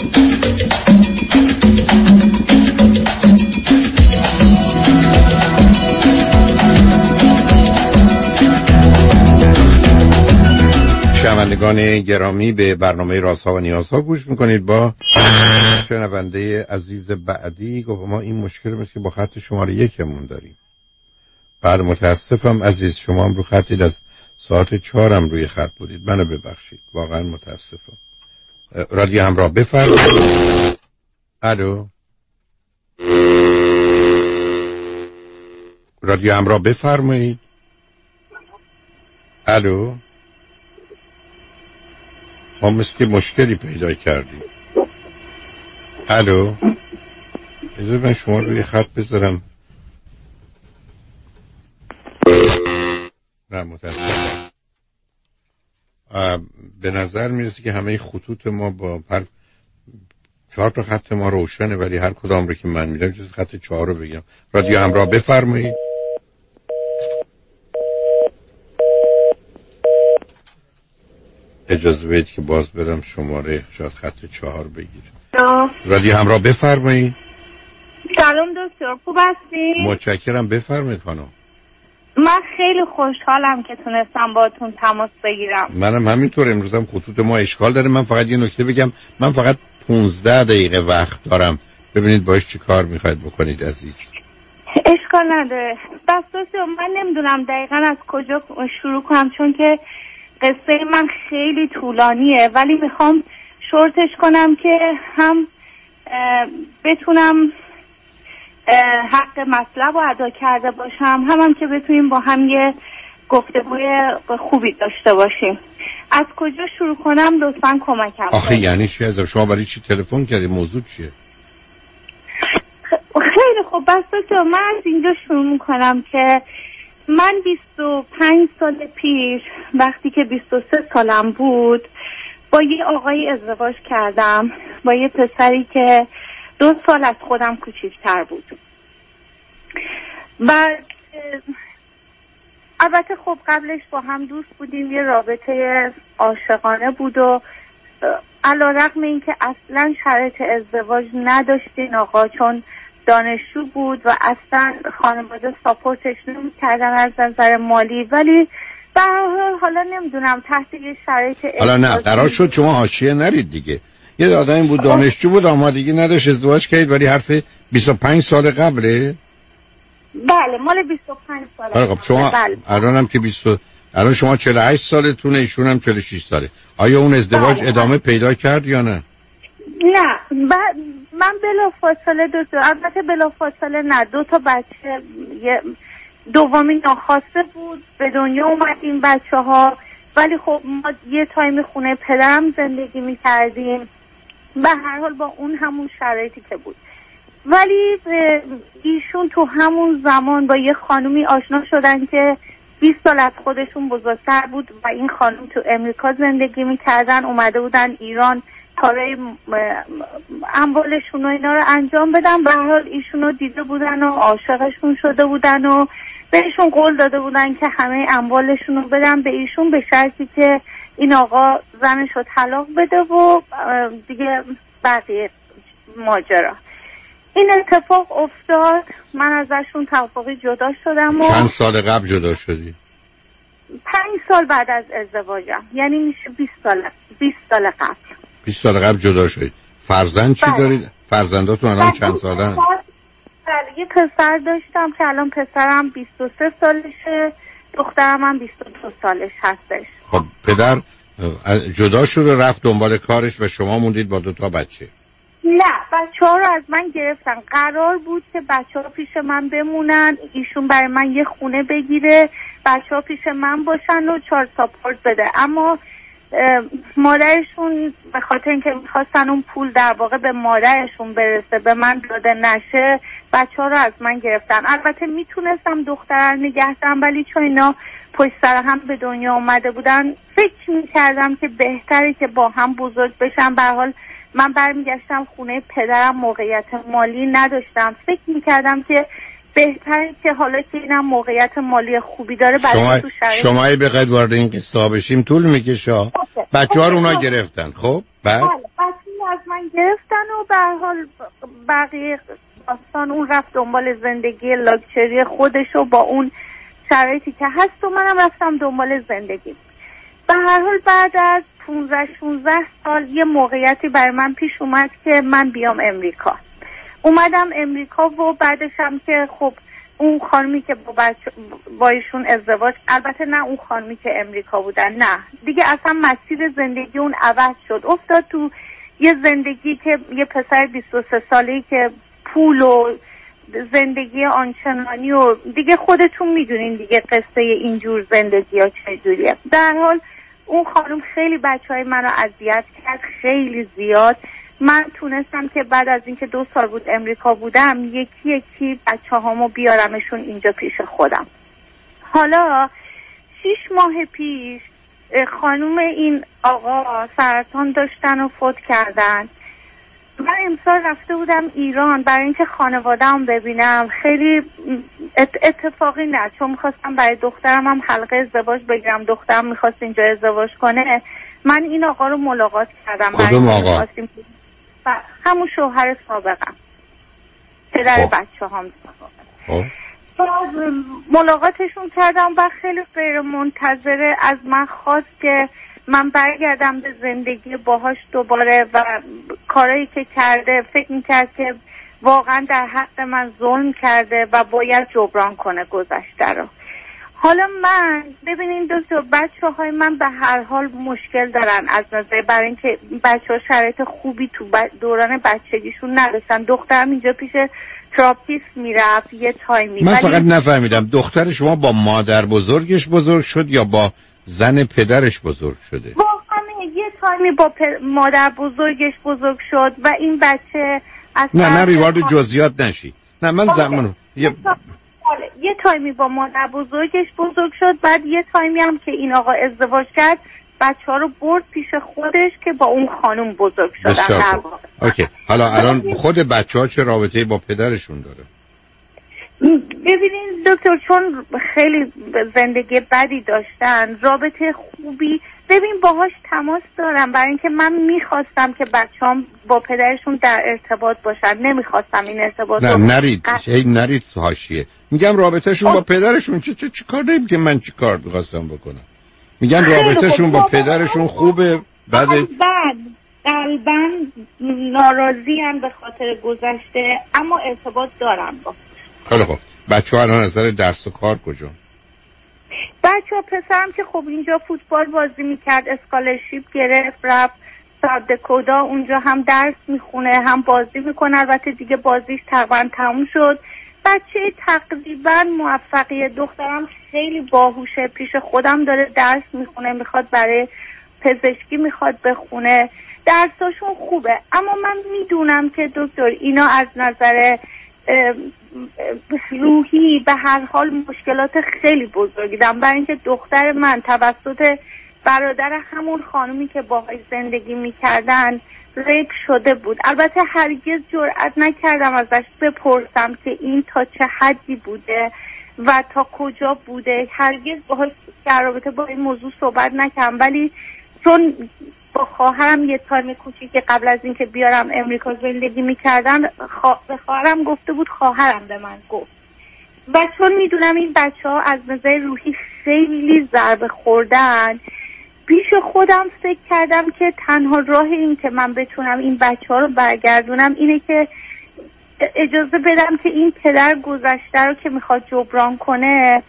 S2: شنوندگان گرامی به برنامه رازها و نیازها گوش میکنید. با شنونده عزیز بعدی گفت ما این مشکل مثل که با خط شماره 1 داریم. بعد متاسفم عزیز، شما هم رو خطید، از ساعت 4 هم روی خط بودید، منو ببخشید، واقعا متاسفم. رادیو همراه بفرمایید. الو رادیو همراه بفرمایید. الو ما مثل که مشکلی پیدا کردیم. الو اجازه من شما روی خط بذارم. نه متاسفم. به نظر میرسه که همه خطوط ما با 4 تا خط ما روشنه، ولی هر کدام رو که من میرم جز خط 4 رو بگم. رادیو همراه بفرمایید. اجازه بدید که باز برم شماره شاید خط 4 بگیرم. رادیو همراه بفرمایید.
S6: سلام دکتر، خوب هستی؟
S2: متشکرم، بفرمایید خانم.
S6: من خیلی خوشحالم که تونستم باهاتون تماس بگیرم.
S2: منم همینطور. امروزم خطوط ما اشکال داره. من فقط یه نکته بگم، من فقط 15 دقیقه وقت دارم. ببینید باش چی کار میخواید بکنید عزیز.
S6: اشکال نداره. بس دکتر من نمیدونم دقیقا از کجا شروع کنم، چون که قصه من خیلی طولانیه، ولی میخوام شورتش کنم که هم بتونم حق مطلب رو ادا کرده باشم، هم که بتونیم با هم یه گفتگوی خوبی داشته باشیم. از کجا شروع کنم لطفاً کمکم کنید.
S2: آخه یعنی چی عزیزم؟ شما برای چی تلفن کردید؟ موضوع چیه؟
S6: خیلی خوب، بس دکتر من از اینجا شروع میکنم که من 25 سال پیش وقتی که 23 سالم بود با یه آقایی ازدواج کردم، با یه پسری که 2 سال از خودم کوچیک‌تر بود. و البته خب قبلش با هم دوست بودیم، یه رابطه عاشقانه بود و علی‌رغم اینکه اصلا شرط ازدواج نداشتین آقا، چون دانشجو بود و اصلا خانواده ساپورتش نمی‌کردن از نظر مالی، ولی به هر حال حالا نمیدونم تحت یه شرایط
S2: حالا نه قرار شد شما حاشیه نرید دیگه. یه آدمی بود دانشجو بود، آمادگی نداشت ازدواج کرد، ولی حرف 25 سال قبله.
S6: بله مال 25 ساله.
S2: خب شما الانم که الان شما 48 سالتونه، ایشون هم 46 ساله. آیا اون ازدواج ادامه پیدا کرد یا نه؟
S6: نه من بلافاصله البته بلافاصله نه 2 بچه، دومی ناخواسته بود به دنیا اومد این بچه ها، ولی خب ما یه تایم خونه پدرم زندگی میکردیم به هر حال با اون همون شرایطی که بود. ولی ایشون تو همون زمان با یه خانومی آشنا شدن که 20 سال از خودشون بزرگتر بود و این خانم تو امریکا زندگی میکردن، اومده بودن ایران کارهای اموالشون و اینا رو انجام بدن. به هر حال ایشون رو دیده بودن و عاشقشون شده بودن و بهشون قول داده بودن که همه اموالشون رو بدن به ایشون به شرطی که این آقا زنش رو طلاق بده و دیگه بقیه ماجرا. این اتفاق افتاد، من ازشون توافقی جدا شدم. و
S2: چند سال قبل جدا شدی؟
S6: 5 سال بعد از ازدواجم، یعنی میشه 20 سال قبل.
S2: 20 سال قبل جدا شدید. فرزند چی دارید؟ فرزنداتون الان چند سالن؟
S6: یه پسر داشتم که الان پسرم 23 سالشه، دخترم هم 22 سالش هستش.
S2: خب پدر جدا شد و رفت دنبال کارش و شما موندید با 2 بچه؟
S6: نه، بچه‌ها رو از من گرفتن. قرار بود که بچه‌ها پیش من بمونن، ایشون برای من یه خونه بگیره، بچه‌ها پیش من باشن و 4 ساپورت بده. اما مادرشون به خاطر اینکه میخواستن اون پول در واقع به مادرشون برسه به من داده نشه، بچه‌ها رو از من گرفتن. البته میتونستم دختر نگه دارم، ولی چون اینا پشت سر هم به دنیا اومده بودن فکر میکردم که بهتره که با هم بزرگ بشن. به هر حال من برمیگشتم خونه پدرم، موقعیت مالی نداشتم، فکر میکردم که بهتره که حالا که اینم موقعیت مالی خوبی داره برای تو شرایط
S2: شما بخواید وارد این قصه بشیم طول میکشه. بچه‌ها رو اونا گرفتن. خب بعد
S6: بچه‌ها از من گرفتن و به هر حال بقیه داستان اون رفت دنبال زندگی لاکچری خودش و با اون شرایطی که هست و منم رفتم دنبال زندگی. به هر حال بعد از 15-16 سال یه موقعیتی برای من پیش اومد که من بیام امریکا. اومدم امریکا و بعدش هم که خب اون خانمی که با ایشون ازدواج، البته نه اون خانمی که امریکا بودن، نه دیگه اصلا مسیر زندگی اون عوض شد، افتاد تو یه زندگی که یه پسر 23 ساله‌ای که پول و زندگی آنچنانی و دیگه خودتون میدونین دیگه قصه اینجور زندگی ها چجوریه. در حال اون خانم خیلی بچهای منو اذیت کرد، خیلی زیاد. من تونستم که بعد از اینکه 2 سال بود امریکا بودم یکی یکی بچه‌هامو بیارمشون اینجا پیش خودم. حالا 6 ماه پیش خانم این آقا سرطان داشتن و فوت کردن. من امسال رفته بودم ایران برای اینکه خانواده‌ام ببینم. خیلی اتفاقی نه، چون میخواستم برای دخترم هم حلقه ازدواج بگیرم، دخترم میخواست اینجا ازدواج کنه. من این آقا رو ملاقات کردم.
S2: کدوم آقا؟
S6: همون شوهر سابقم، پدر بچه هم. ملاقاتشون کردم و خیلی غیر منتظره از من خواست که من برگردم به زندگی باهاش دوباره و کارایی که کرده فکر میکرد که واقعا در حق من ظلم کرده و باید جبران کنه گذشته رو. حالا من ببینین دکتر، بچه‌های من به هر حال مشکل دارن از نظر برای اینکه بچه‌ها شرایط خوبی تو دوران بچگیشون نداشتن. دخترم اینجا پیش تراپیست میرفت یه تایمی.
S2: من فقط نفهمیدم دختر شما با مادر بزرگش بزرگ شد یا با زن پدرش بزرگ شده؟
S6: واقعا یه تایمی با مادر بزرگش بزرگ شد و این بچه اصلا
S2: نه وارد جزئیات نشی. نه من زمان
S6: یه تایمی با مادر بزرگش بزرگ شد، بعد یه تایمی هم که این آقا ازدواج کرد بچه‌ها رو برد پیش خودش که با اون خانم بزرگ شدن.
S2: اوکی. حالا الان خود بچه‌ها چه رابطه‌ای با پدرشون داره؟
S6: ببینین دکتر، چون خیلی زندگی بدی داشتن، رابطه خوبی ببین باهاش تماس دارم برای اینکه من میخواستم که بچه‌هام با پدرشون در ارتباط باشن، نمیخواستم این ارتباط
S2: نه نرید حاشیه. میگم رابطهشون با پدرشون چه کار داریم که من چی کار میخواستم بکنم. میگم رابطهشون با پدرشون خوبه، بعد
S6: قلباً ناراضی‌ام به خاطر گذشته، اما ارتباط دارم با.
S2: خیلی خوب. بچه‌ها الان از نظر درس و کار کجا؟
S6: بچه‌ها پسرم که خب اینجا فوتبال بازی میکرد، اسکالرشیپ گرفت، رفت ساوت دکوتا، اونجا هم درس میخونه هم بازی میکنه. البته دیگه بازیش تقریبا تموم شد. بچه تقریبا موفقیه. دخترم خیلی باهوشه، پیش خودم داره درس میخونه، میخواد برای پزشکی میخواد بخونه، درساشون خوبه. اما من میدونم که دکتر اینا از نظر روحی به هر حال مشکلات خیلی بزرگی دارن. برای اینکه دختر من توسط برادر همون خانومی که باهاش زندگی میکردن ریپ شده بود. البته هرگز جرئت نکردم ازش بپرسم که این تا چه حدی بوده و تا کجا بوده. هرگز باهاش در رابطه با این موضوع صحبت نکردم، ولی چون با خواهرم یه تایم کوچیک که قبل از اینکه بیارم امریکا زندگی میکردن به خواهرم گفته بود، خواهرم به من گفت. و چون میدونم این بچه‌ها از نظر روحی خیلی ضربه خوردن، پیش خودم فکر کردم که تنها راه این که من بتونم این بچه‌ها رو برگردونم اینه که اجازه بدم که این پدر گذشته رو که میخواد جبران کنه.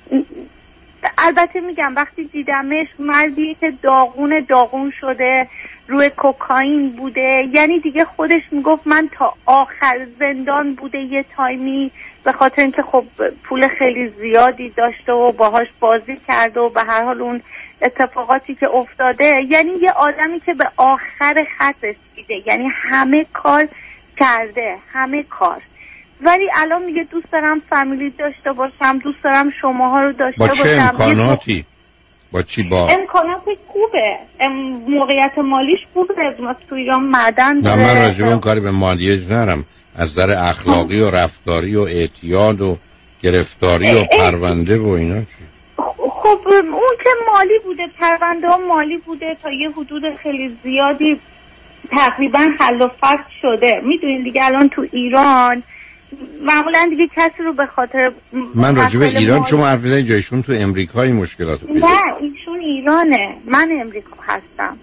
S6: البته میگم وقتی دیدمش مردی که داغون شده، روی کوکائین بوده، یعنی دیگه خودش میگفت من تا آخر زندان بوده یه تایمی، به خاطر اینکه خب پول خیلی زیادی داشته و باهاش بازی کرده و به هر حال اون اتفاقاتی که افتاده، یعنی یه آدمی که به آخر خط رسیده، یعنی همه کار کرده، همه کار. ولی الان میگه دوست دارم فامیلی داشته باشم، دوست دارم شماها رو داشته باشم.
S2: با چه امکاناتی؟ با چی؟ با
S6: امکانات خوبه، موقعیت مالیش خوبه، تو ایران معدن داره.
S2: نه، من راجع به اون کاری به مالیج نرم، از نظر اخلاقی و رفتاری و اعتیاد و گرفتاری و پرونده و اینا چی؟
S6: خب اون که مالی بوده، پرونده ها مالی بوده، تا یه حدود خیلی زیادی تقریبا حل و فصل شده. میدونین دیگه الان تو ایران معمولا دیگه کسی رو به خاطر
S2: من راجع به ایران شما حرف بزنید، جایشون تو امریکای مشکلات پیدا.
S6: نه ایشون ایرانه، من امریکا هستم.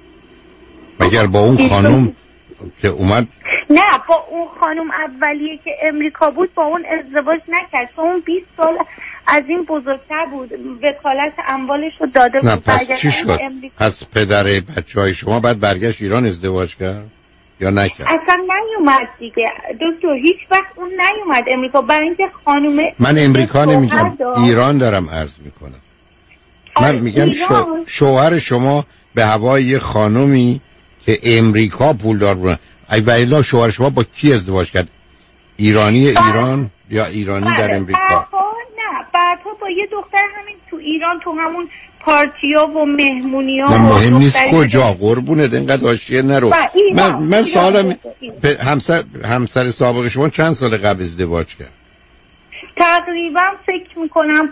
S2: مگر با اون خانم که اومد؟
S6: نه، با اون خانم اولیه که امریکا بود با اون ازدواج نکرد، چون اون 20 سال از این بزرگتر بود، وکالت اموالش رو داده بود.
S2: نه پس چی شد؟ پس پدر بچه‌های شما بعد برگشت ایران ازدواج کرد یا نکرد؟
S6: اصلا نیومد دیگه دکتر، هیچ وقت اون نیومد امریکا، برای اینکه خانومه.
S2: من امریکا نمیگم، ایران دارم عرض میکنم. من میگم شوهر شما به هوای یه خانومی که امریکا پولدار بود، و الا شوهر شما با کی ازدواج کرد؟ ایرانی ایران یا ایرانی در امریکا؟
S6: نه، بعدها با یه دختر همین تو ایران، تو همون پارتیا و مهمونیا.
S2: نه مهم نیست کجا، قربونت اینقدر حاشیه نرو. من سوالم همسر سابق شما چند سال قبل ازدواج کرد؟
S6: تقریبا فکر میکنم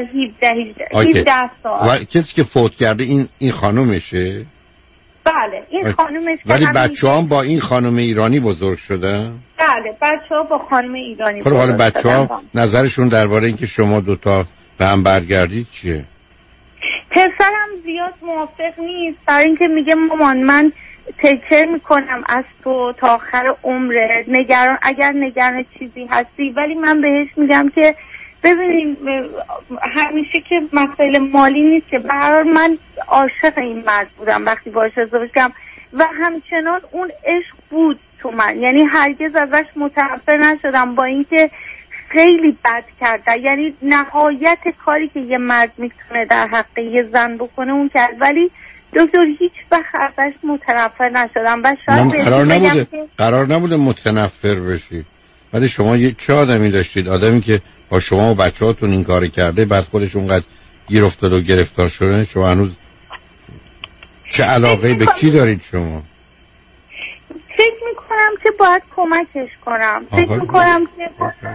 S6: 17 سال.
S2: و کسی که فوت کرده این خانومشه؟
S6: بله این خانومش.
S2: ولی بچه‌ها با این خانم ایرانی بزرگ شدن؟
S6: بله بچه‌ها با خانم ایرانی
S2: بزرگ شدن. حالا بچه‌ها نظرشون درباره اینکه شما دوتا به هم برگردید چیه؟
S6: پسرم زیاد موافق نیست، برای اینکه میگه مامان من تکر میکنم از تو تا آخر عمرت، نگران اگر نگران چیزی هستی. ولی من بهش میگم که ببینیم همیشه که مسئله مالی نیست که، به هر حال من عاشق این مرد بودم وقتی باهاش ازدواج کردم و همچنان اون عشق بود تو من، یعنی هرگز ازش متنفر نشدم، با اینکه خیلی بد کرده، یعنی نهایت کاری که یه مرد میتونه در حق یه زن بکنه اون کرد، ولی دکتر هیچ وقت ازش متنفر نشدم. و شاید
S2: قرار نبوده متنفر بشی، ولی شما چه آدمی داشتید؟ آدمی که با شما و بچه‌هاتون این کاری کرده، بعد خودش اونقدر گیر افتاد و گرفتار شده، شما هنوز چه علاقه به کی دارید شما؟
S6: فکر میکنم که باید کمکش کنم. فکر میکنم که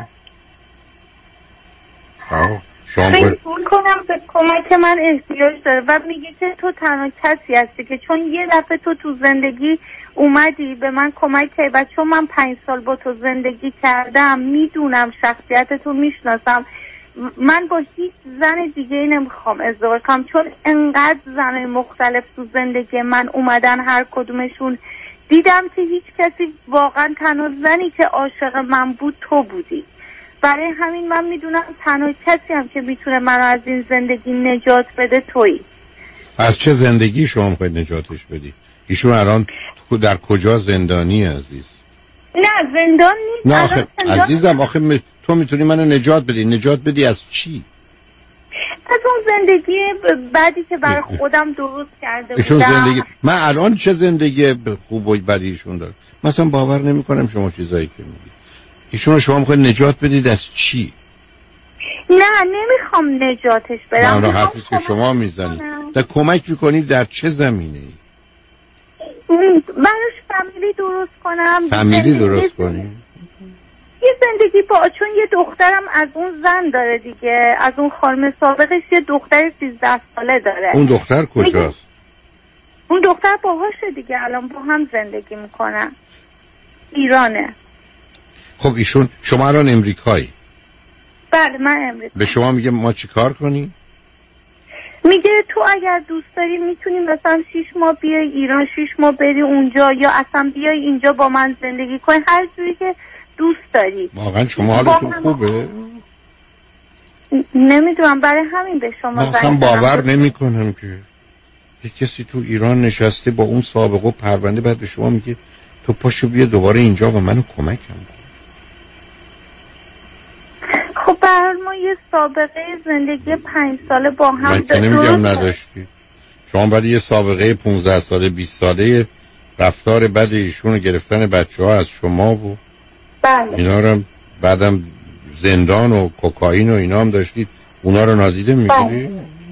S6: فکر میکنم به کمک من احتیاج داره و میگه که تو تنها کسی هستی که چون یه دفعه تو زندگی اومدی به من کمک کردی و چون من 5 سال با تو زندگی کردم میدونم شخصیتتو میشناسم، من با هیچ زن دیگه نمیخوام ازدواج کنم، چون انقدر زنای مختلف تو زندگی من اومدن، هر کدومشون دیدم که هیچ کسی واقعا تنها زنی که عاشق من بود تو بودی. برای همین من میدونم تنها کسی هم که میتونه منو از این زندگی نجات بده تویی.
S2: از چه زندگی شما میخواید نجاتش بدی؟ ایشون الان در کجا زندانی عزیز؟
S6: نه زندان نیست.
S2: نه آخه عزیزم، آخه تو میتونی منو نجات بدی. نجات بدی از چی؟
S6: از اون زندگی بعدی که برای خودم درست کرده
S2: ایشون
S6: بودم.
S2: زندگی من الان چه زندگی خوب و بدی ایشون داره؟ مثلا باور نمیکنم شما چیزایی که میگی. ایشون شما میخواید نجات بدید از چی؟
S6: نه نمیخوام نجاتش بدم.
S2: من حرفی که شما میزنید در کمک میکنید در چه زمینه‌ای؟
S6: براش فامیلی درست کنم.
S2: فامیلی درست کنی؟
S6: یه زندگی با، چون یه دخترم از اون زن داره دیگه، از اون خانم سابقش یه دختر 13 ساله داره.
S2: اون دختر کجاست؟
S6: اون دختر باهاشه دیگه، الان با هم زندگی میکنن. ایرانه.
S2: خب ایشون، شما الان امریکایی؟
S6: بله من امریکایی.
S2: به شما میگه ما چی کار کنیم؟
S6: میگه تو اگر دوست داری میتونی مثلا 6 ماه بیای ایران، 6 ماه بری اونجا، یا اصلا بیای اینجا با من زندگی کنی، هر جوری که دوست داری.
S2: واقعا شما حالتون خوبه؟
S6: نمیدونم، برای همین به شما زنگ
S2: زدم. باور نمی کنم که یه کسی تو ایران نشسته با اون سابقه و پرونده، بعد به شما میگه تو پاشو بیا دوباره اینجا و منو کمکم کن.
S6: خب برای ما یه سابقه زندگی 5 ساله با هم
S2: من که نمیگم نداشتی. شما برای یه سابقه 15 ساله 20 ساله رفتار بد ایشون گرفتن بچه‌ها از شما و
S6: بله
S2: اینا رو بعدم زندان و کوکائین و اینا هم داشتید، اونا رو نادیده میگیری؟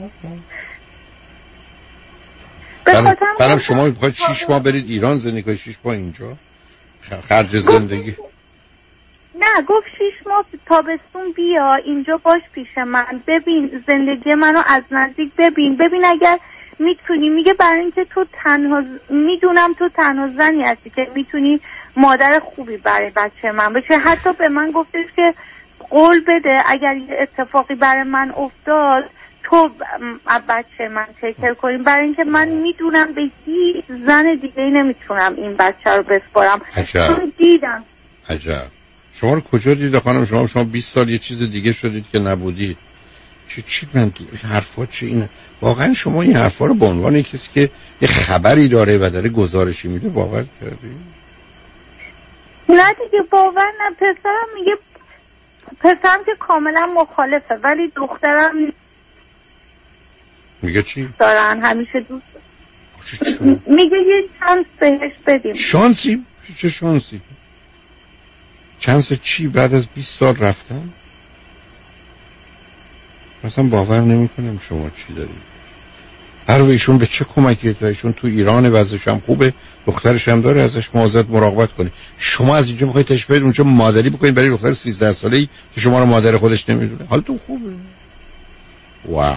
S2: بعدم شما میخواید 6 ماه برید ایران زندگی کنید، 6 ماه اینجا خرج زندگی.
S6: نه گفت 6 ماه تابستون بیا اینجا باش پیش من، ببین زندگی منو از نزدیک ببین اگر میتونی. میگه برای اینکه تو تنها، میدونم تو تنها زنی هستی که میتونی مادر خوبی برای بچه من بشه. حتی به من گفتش که قول بده اگر یه اتفاقی برای من افتاد تو بچه من تکر کنیم، برای اینکه من میدونم به هیچ زن دیگه نمیتونم این بچه رو بسپارم. چون دیدم.
S2: عجب. شما رو کجا دیده خانم؟ شما 20 سال یه چیز دیگه شدید که نبودید. چی من حرفا چی اینه؟ واقعا شما این حرفا رو به عنوان کسی که یه خبری داره و داره گزارشی میده باور کردی؟
S6: نه دیگه باور نه. پسرم میگه، پسرم که کاملا مخالفه، ولی دخترم
S2: میگه چی؟
S6: دارن همیشه دوست. میگه یه شانس بهش بدیم.
S2: شانسی؟ چه شانسی؟ شانس چی بعد از 20 سال رفتن؟ مثلا باور نمی کنم شما چی دارید. ایشون به چه کمکی که ایشون تو ایران وضعش هم خوبه، دخترش هم داره، ازش مواظبت مراقبت کنه. شما از اینجا میخواید تشبیه اونجا مادری بکنید برای دختر 13 ساله‌ای که شما رو مادر خودش نمیدونه. حالتون خوبه؟ واو.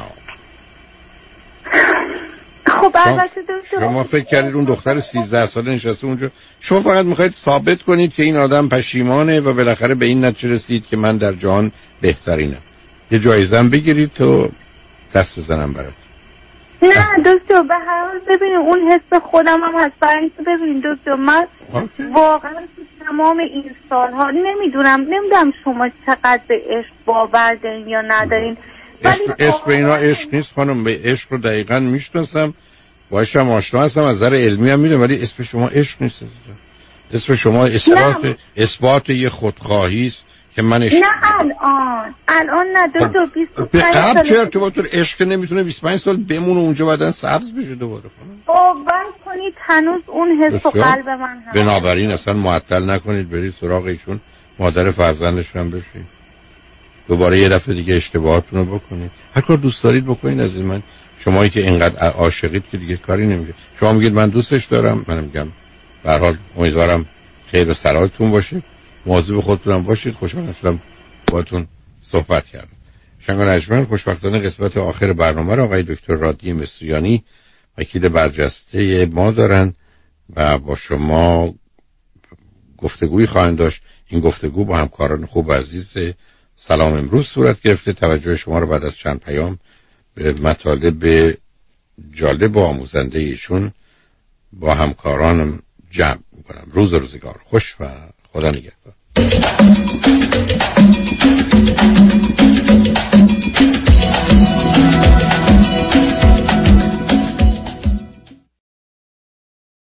S6: خب البته
S2: شما فکر کردید اون دختر 13 ساله نشسته اونجا، شما فقط میخواید ثابت کنید که این آدم پشیمانه و بالاخره به این نتیجه رسید که من در جهان بهترینم. یه جایزه بگیرید تو دست بزنم برات.
S6: نه دکتر، به هر حال ببینید اون حس خودم هم هست. برای اینکه ببینید دکتر من واقعا تمام این سالها نمیدونم شما چقدر به عشق باور دارین یا ندارین.
S2: عشق به اینا عشق نیست خانم. به عشق رو دقیقاً میشناسم، باهاش هم آشنا هستم، از نظر علمی هم میدونم، ولی اسم شما عشق نیست. اسم شما اثبات یه خودخواهی است که من عشق.
S6: نه الان نه دکتر. 25
S2: سال چه ارتباط داره؟ عشق نمیتونه 25 سال بمونه اونجا بعدن سبز بشه دوباره خانم.
S6: باور کنید هنوز اون حس و قلب من هست.
S2: بنابراین اصلا معطل نکنید، برید سراغ ایشون، مادر فرزندش هم بشید، دوباره یه دفعه دیگه اشتباهاتونو بکنید. هر کار دوست دارید بکنید. از من شمایی که اینقدر عاشقید که دیگه کاری نمیشه. شما میگید من دوستش دارم، منم میگم به هر حال امیدوارم خیر و سلامتون باشه، مواظب خودتون باشید. خوشحال شدم باهاتون صحبت کردم. شنگ و نجمن خوشبختانه قسمت آخر برنامه را آقای دکتر رادی مصریانی وکیل برجسته ما دارن و با شما گفتگویی خواهند داشت. این گفتگو با همکاران خوب و عزیز سلام امروز صورت گرفته. توجه شما رو بعد از چند پیام به مطالب جالب و آموزنده ایشون با همکارانم جمع میکنم. روزگار خوش و خدا نگهدار.